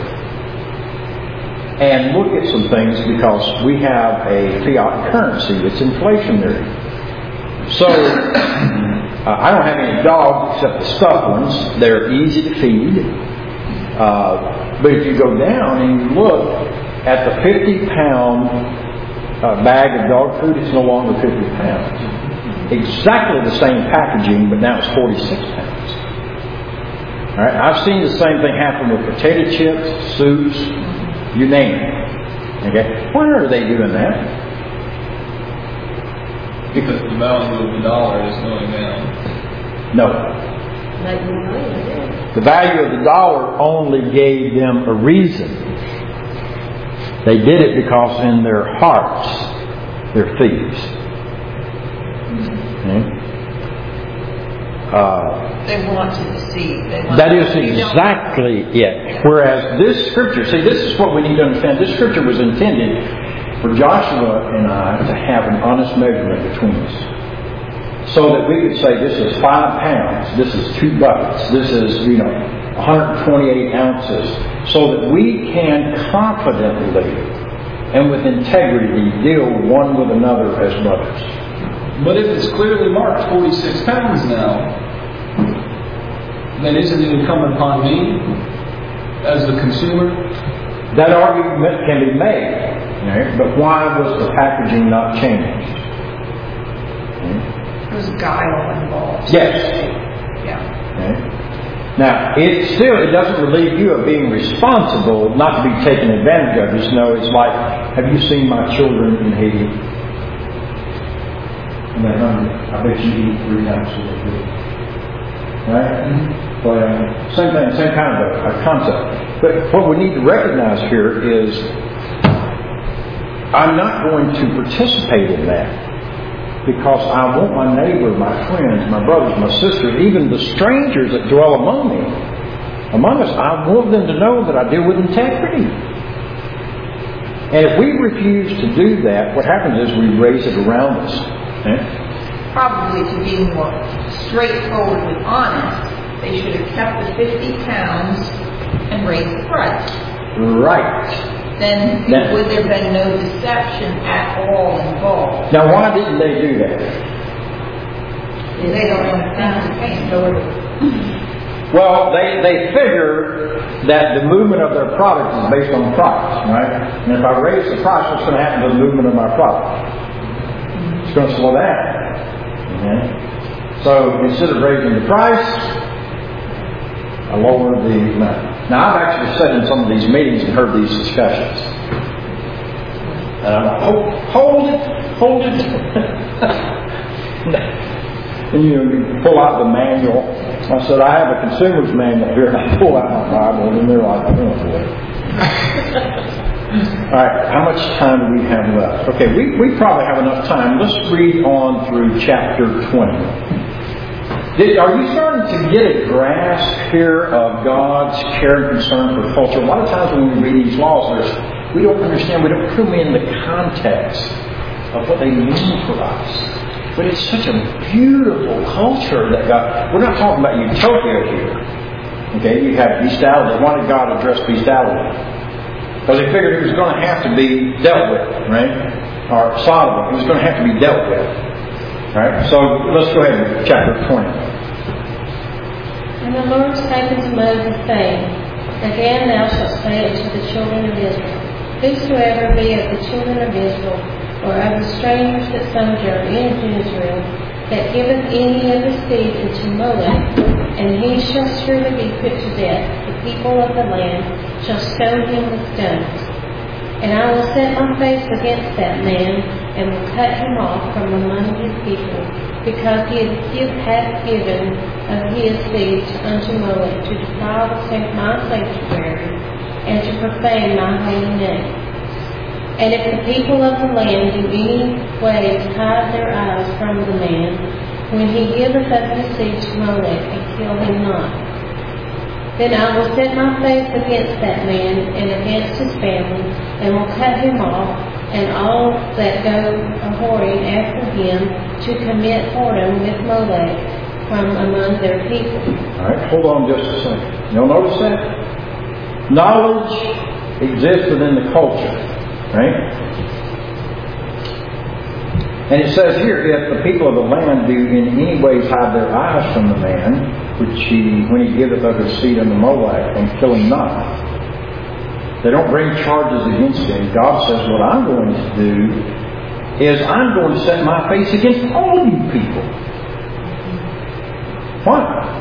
and look at some things, because we have a fiat currency that's inflationary. So, I don't have any dogs except the stuffed ones. They're easy to feed. But if you go down and you look at the 50-pound bag of dog food, it's no longer 50 pounds. Exactly the same packaging, but now it's 46 pounds. All right, I've seen the same thing happen with potato chips, soups, you name it. Okay, why are they doing that? Because the value of the dollar is going down. No. The value of the dollar only gave them a reason. They did it because in their hearts they're thieves. Okay? They want to deceive. That is exactly it. Whereas this scripture, see, this is what we need to understand. This scripture was intended for Joshua and I to have an honest measurement between us. So that we could say, this is 5 pounds, this is 2 buckets, this is, 128 ounces. So that we can confidently and with integrity deal one with another as brothers. But if it's clearly marked 46 pounds now, then isn't it incumbent upon me as the consumer? That argument can be made. Right? But why was the packaging not changed? There was guile involved. Yes. Yeah. Okay. Now, it doesn't relieve you of being responsible, not to be taken advantage of. Just know it's like, have you seen my children in Haiti? And they're hungry. I bet you eat 3 times a day. Right? But same thing, same kind of a concept. But what we need to recognize here is, I'm not going to participate in that, because I want my neighbor, my friends, my brothers, my sisters, even the strangers that dwell among us, I want them to know that I deal with integrity. And if we refuse to do that, what happens is we raise it around us. Okay? Probably to be more straightforwardly honest, they should have kept the 50 pounds and raised the price. Right. Then would there have been no deception at all involved? Now, why didn't they do that? They don't want to pay. Well, they figure that the movement of their product is based on price, right? And if I raise the price, what's going to happen to the movement of my product? It's going to slow down. Okay? So instead of raising the price, I lower the amount. Now, I've actually sat in some of these meetings and heard these discussions. And I'm like, hold it. And you pull out the manual. I said, I have a consumer's manual here, and I pull out my Bible, and they're like, oh, boy. All right, how much time do we have left? Okay, we probably have enough time. Let's read on through chapter 20. Are you starting to get a grasp here of God's care and concern for culture? A lot of times when we read these laws, we don't understand, we don't put them in the context of what they mean for us. But it's such a beautiful culture that God... We're not talking about utopia here. Okay, you have bestiality. Why did God address bestiality? Because he figured it was going to have to be dealt with, right? Or Sodom, it was going to have to be dealt with. Right? So let's go ahead to chapter 20. And the Lord spake unto Moses, saying, Again thou shalt say it to the children of Israel, Whosoever be of the children of Israel, or of the strangers that sojourn in Israel, that giveth any of his seed unto Molech, and he shall surely be put to death, the people of the land shall stone him with stones. And I will set my face against that man, and will cut him off from among his people, because he hath given of his seed unto Molech to defile my sanctuary, and to profane my holy name. And if the people of the land do any ways hide their eyes from the man, when he giveth of his seed to Molech, and kill him not, then I will set my face against that man and against his family, and will cut him off, and all that go a-whoring after him to commit whoredom with Molech from among their people. All right, hold on just a second. You'll notice that? Knowledge exists within the culture, right? And it says here, if the people of the land do in any ways hide their eyes from the man, when he giveth of his seed unto Molech, and kill him not, they don't bring charges against him. God says, what I'm going to do is I'm going to set my face against all you people. Why?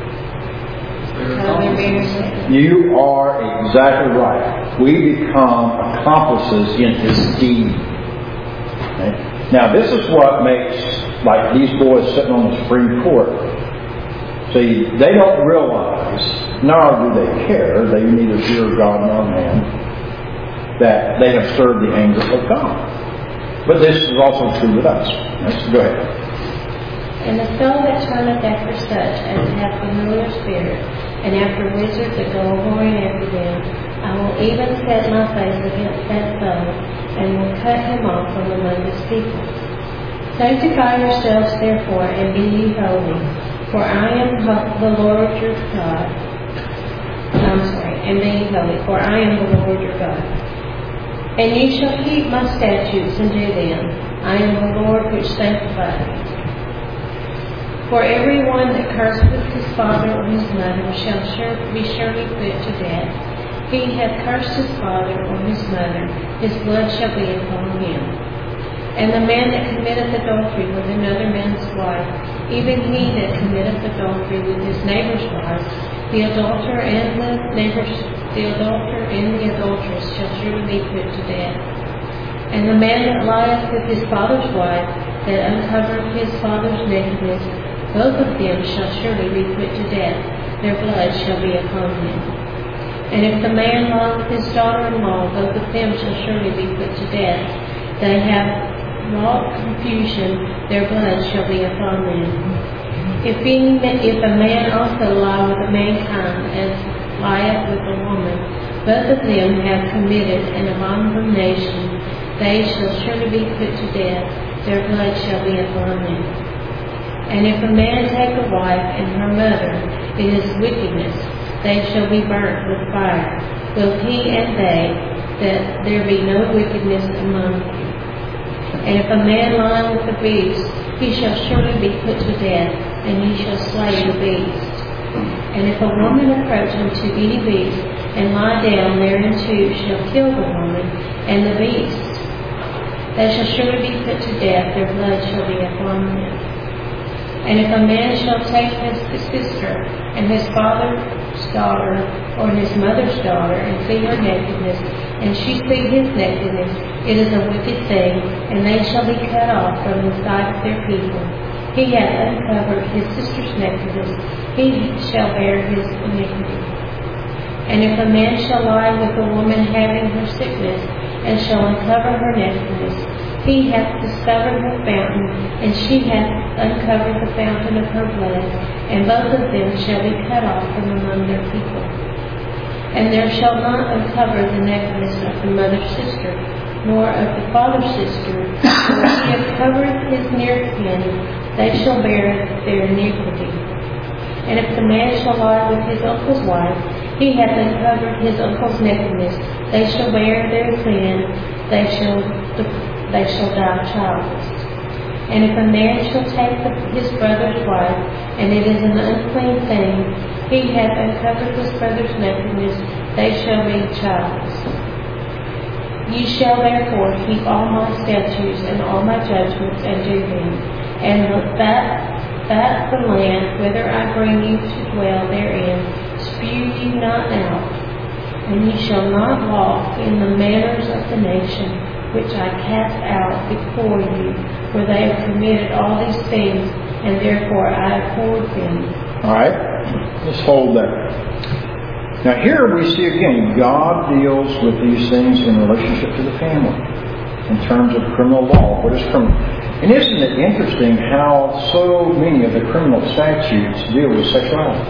You are exactly right. We become accomplices in his deed. Okay? Now, this is what makes, like these boys sitting on the Supreme Court. See, they don't realize, nor do they care, they neither fear God nor man, that they have served the anger of God. But this is also true with us. Let's go ahead. And the soul that turneth after such as hath familiar spirit, and after wizards that go a-whoring after them, I will even set my face against that soul, and will cut him off from among his people. Sanctify yourselves therefore, and be ye holy, for I am the Lord your God. And be ye holy, for I am the Lord your God. And ye shall keep my statutes and do them. I am the Lord which sanctifies. For every one that curseth his father or his mother shall be surely put to death. He hath cursed his father or his mother, his blood shall be upon him. And the man that committeth adultery with another man's wife, even he that committeth adultery with his neighbour's wife, the adulterer and the adulteress shall surely be put to death. And the man that lieth with his father's wife, that uncovereth his father's nakedness, both of them shall surely be put to death. Their blood shall be upon them. And if the man lie with his daughter-in-law, both of them shall surely be put to death. They have wrought confusion, their blood shall be upon them. If a man also lie with a mankind, as lieth with a woman, both of them have committed an abomination. They shall surely be put to death. Their blood shall be upon them. And if a man take a wife and her mother, it is wickedness. They shall be burnt with fire, both he and they, that there be no wickedness among you. And if a man lie with the beast, he shall surely be put to death, and he shall slay the beast. And if a woman approach unto any beast, and lie down thereinto, shall kill the woman and the beast. They shall surely be put to death, their blood shall be upon them. And if a man shall take his sister, and his father's daughter, or his mother's daughter, and see her nakedness, and she see his nakedness, it is a wicked thing, and they shall be cut off from the sight of their people. He hath uncovered his sister's nakedness, he shall bear his iniquity. And if a man shall lie with a woman having her sickness, and shall uncover her nakedness, he hath discovered her fountain, and she hath uncovered the fountain of her blood, and both of them shall be cut off from among their people. And there shall not uncover the nakedness of the mother's sister, nor of the father's sister, for he hath covered his near kin, they shall bear their iniquity. And if the man shall lie with his uncle's wife, he hath uncovered his uncle's nakedness, they shall bear their sin, they shall die childless. And if a man shall take his brother's wife, and it is an unclean thing, he hath uncovered his brother's nakedness, they shall be childless. Ye shall therefore keep all my statutes and all my judgments, and do them, and that the land whither I bring you to dwell therein, spew ye not out, and ye shall not walk in the manners of the nation which I cast out before you, for they have committed all these things, and therefore I abhorred them. All right, let's hold there. Now here we see again, God deals with these things in relationship to the family, in terms of criminal law. What is criminal? And isn't it interesting how so many of the criminal statutes deal with sexuality?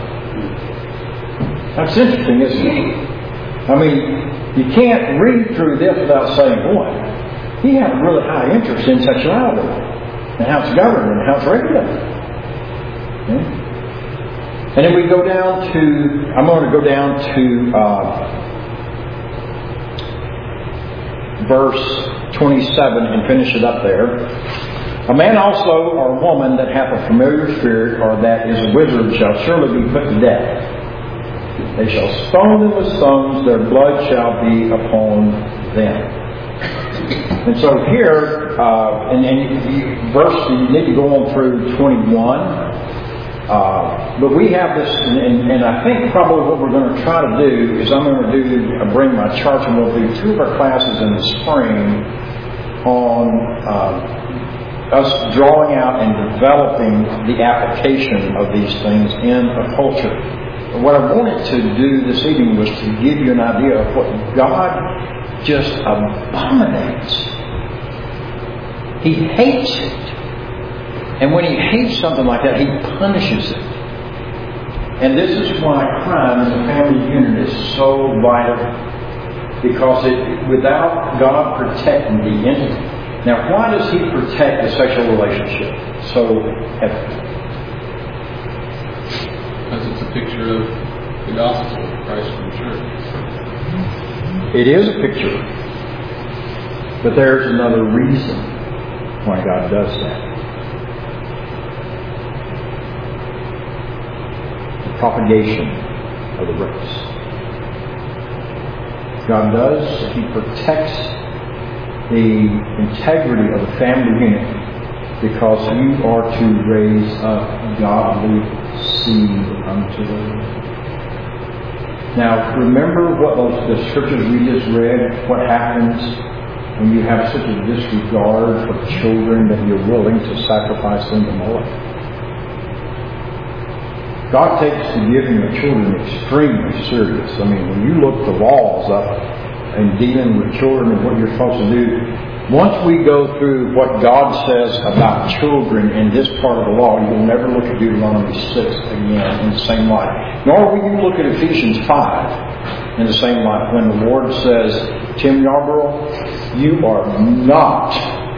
That's interesting, isn't it? I mean, you can't read through this without saying, boy, he had a really high interest in sexuality and how it's governed and how it's regulated. Okay? And then we go down to, I'm going to go down to verse 27 and finish it up there. A man also or a woman that hath a familiar spirit or that is a wizard shall surely be put to death. They shall stone them with stones, their blood shall be upon them. And so here, you need to go on through 21. But we have this, and I think probably what we're going to try to do is I'm going to bring my charts, and we'll do 2 of our classes in the spring on us drawing out and developing the application of these things in a culture. What I wanted to do this evening was to give you an idea of what God just abominates. He hates it. And when He hates something like that, He punishes it. And this is why crime in the family unit is so vital. Because without God protecting the entity. Now, why does He protect the sexual relationship so heavily? Because it's a picture of the gospel of Christ and the church. It is a picture. But there's another reason why God does that. The propagation of the race. God does. He protects the integrity of the family unit because you are to raise up godly seed unto the Lord. Now, remember what the scriptures we just read, what happens when you have such a disregard for children that you're willing to sacrifice them to Moloch. God takes the giving of children extremely serious. I mean, when you look the laws up and dealing with children and what you're supposed to do, once we go through what God says about children in this part of the law, you will never look at Deuteronomy 6 again in the same light. Nor will you look at Ephesians 5 in the same light when the Lord says, Tim Yarborough, you are not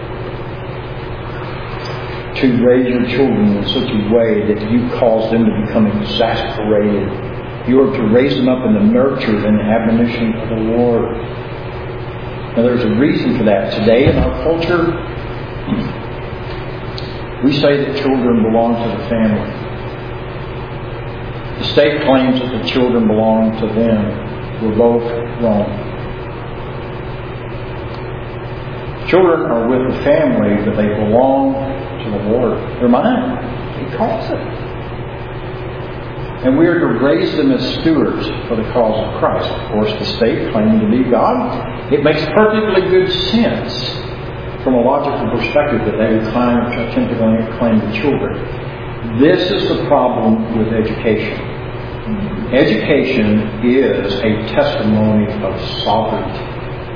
to raise your children in such a way that you cause them to become exasperated. You are to raise them up in the nurture and the admonition of the Lord. Now there's a reason for that. Today in our culture, we say that children belong to the family. The state claims that the children belong to them. We're both wrong. Children are with the family, but they belong to the Lord. They're mine. He calls it. And we are to raise them as stewards for the cause of Christ. Of course, the state claiming to be God. It makes perfectly good sense from a logical perspective that they would attempt to claim the children. This is the problem with education. Education is a testimony of sovereignty.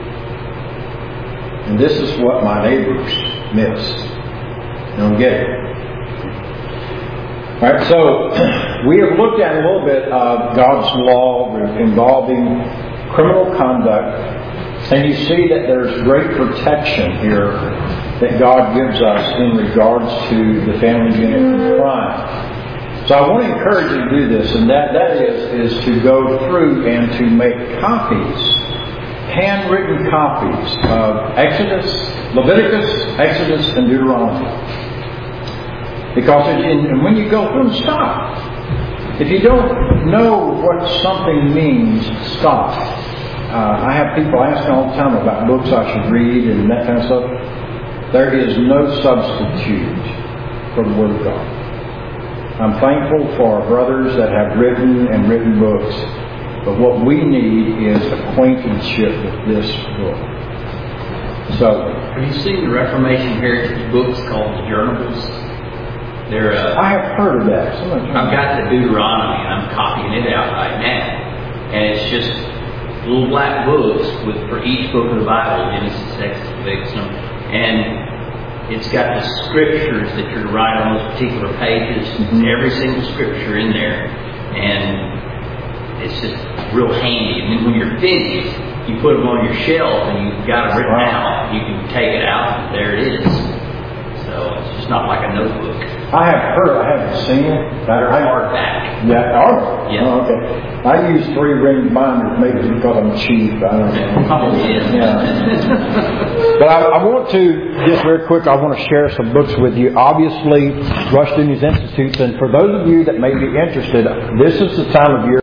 And this is what my neighbors miss. They don't get it. Alright, so we have looked at a little bit of God's law involving criminal conduct, and you see that there's great protection here that God gives us in regards to the family unit from crime. So I want to encourage you to do this, and that is to go through and to make copies, handwritten copies of Leviticus, Exodus, and Deuteronomy. Because and when you go through them, stop. If you don't know what something means, stop. I have people asking all the time about books I should read and that kind of stuff. There is no substitute for the Word of God. I'm thankful for our brothers that have written books. But what we need is acquaintanceship with this book. So, have you seen the Reformation Heritage books called the Journals? I have heard of that. I've got the Deuteronomy, and I'm copying it out right now. And it's just little black books for each book of the Bible, Genesis, Exodus, Leviticus, and it's got the scriptures that you're to write on those particular pages. Every single scripture in there, and it's just real handy. And then when you're finished, you put them on your shelf and you've got them written out, you can take it out and there it is. So it's just not like a notebook. I haven't seen it. Hardback. Yeah, art? Yeah. Oh, okay. I use 3-ring binders, maybe because I'm cheap. I don't know. Probably is. Yeah. But I want to, just very quick, I want to share some books with you. Obviously, Rushdoony's Institutes, and for those of you that may be interested, this is the time of year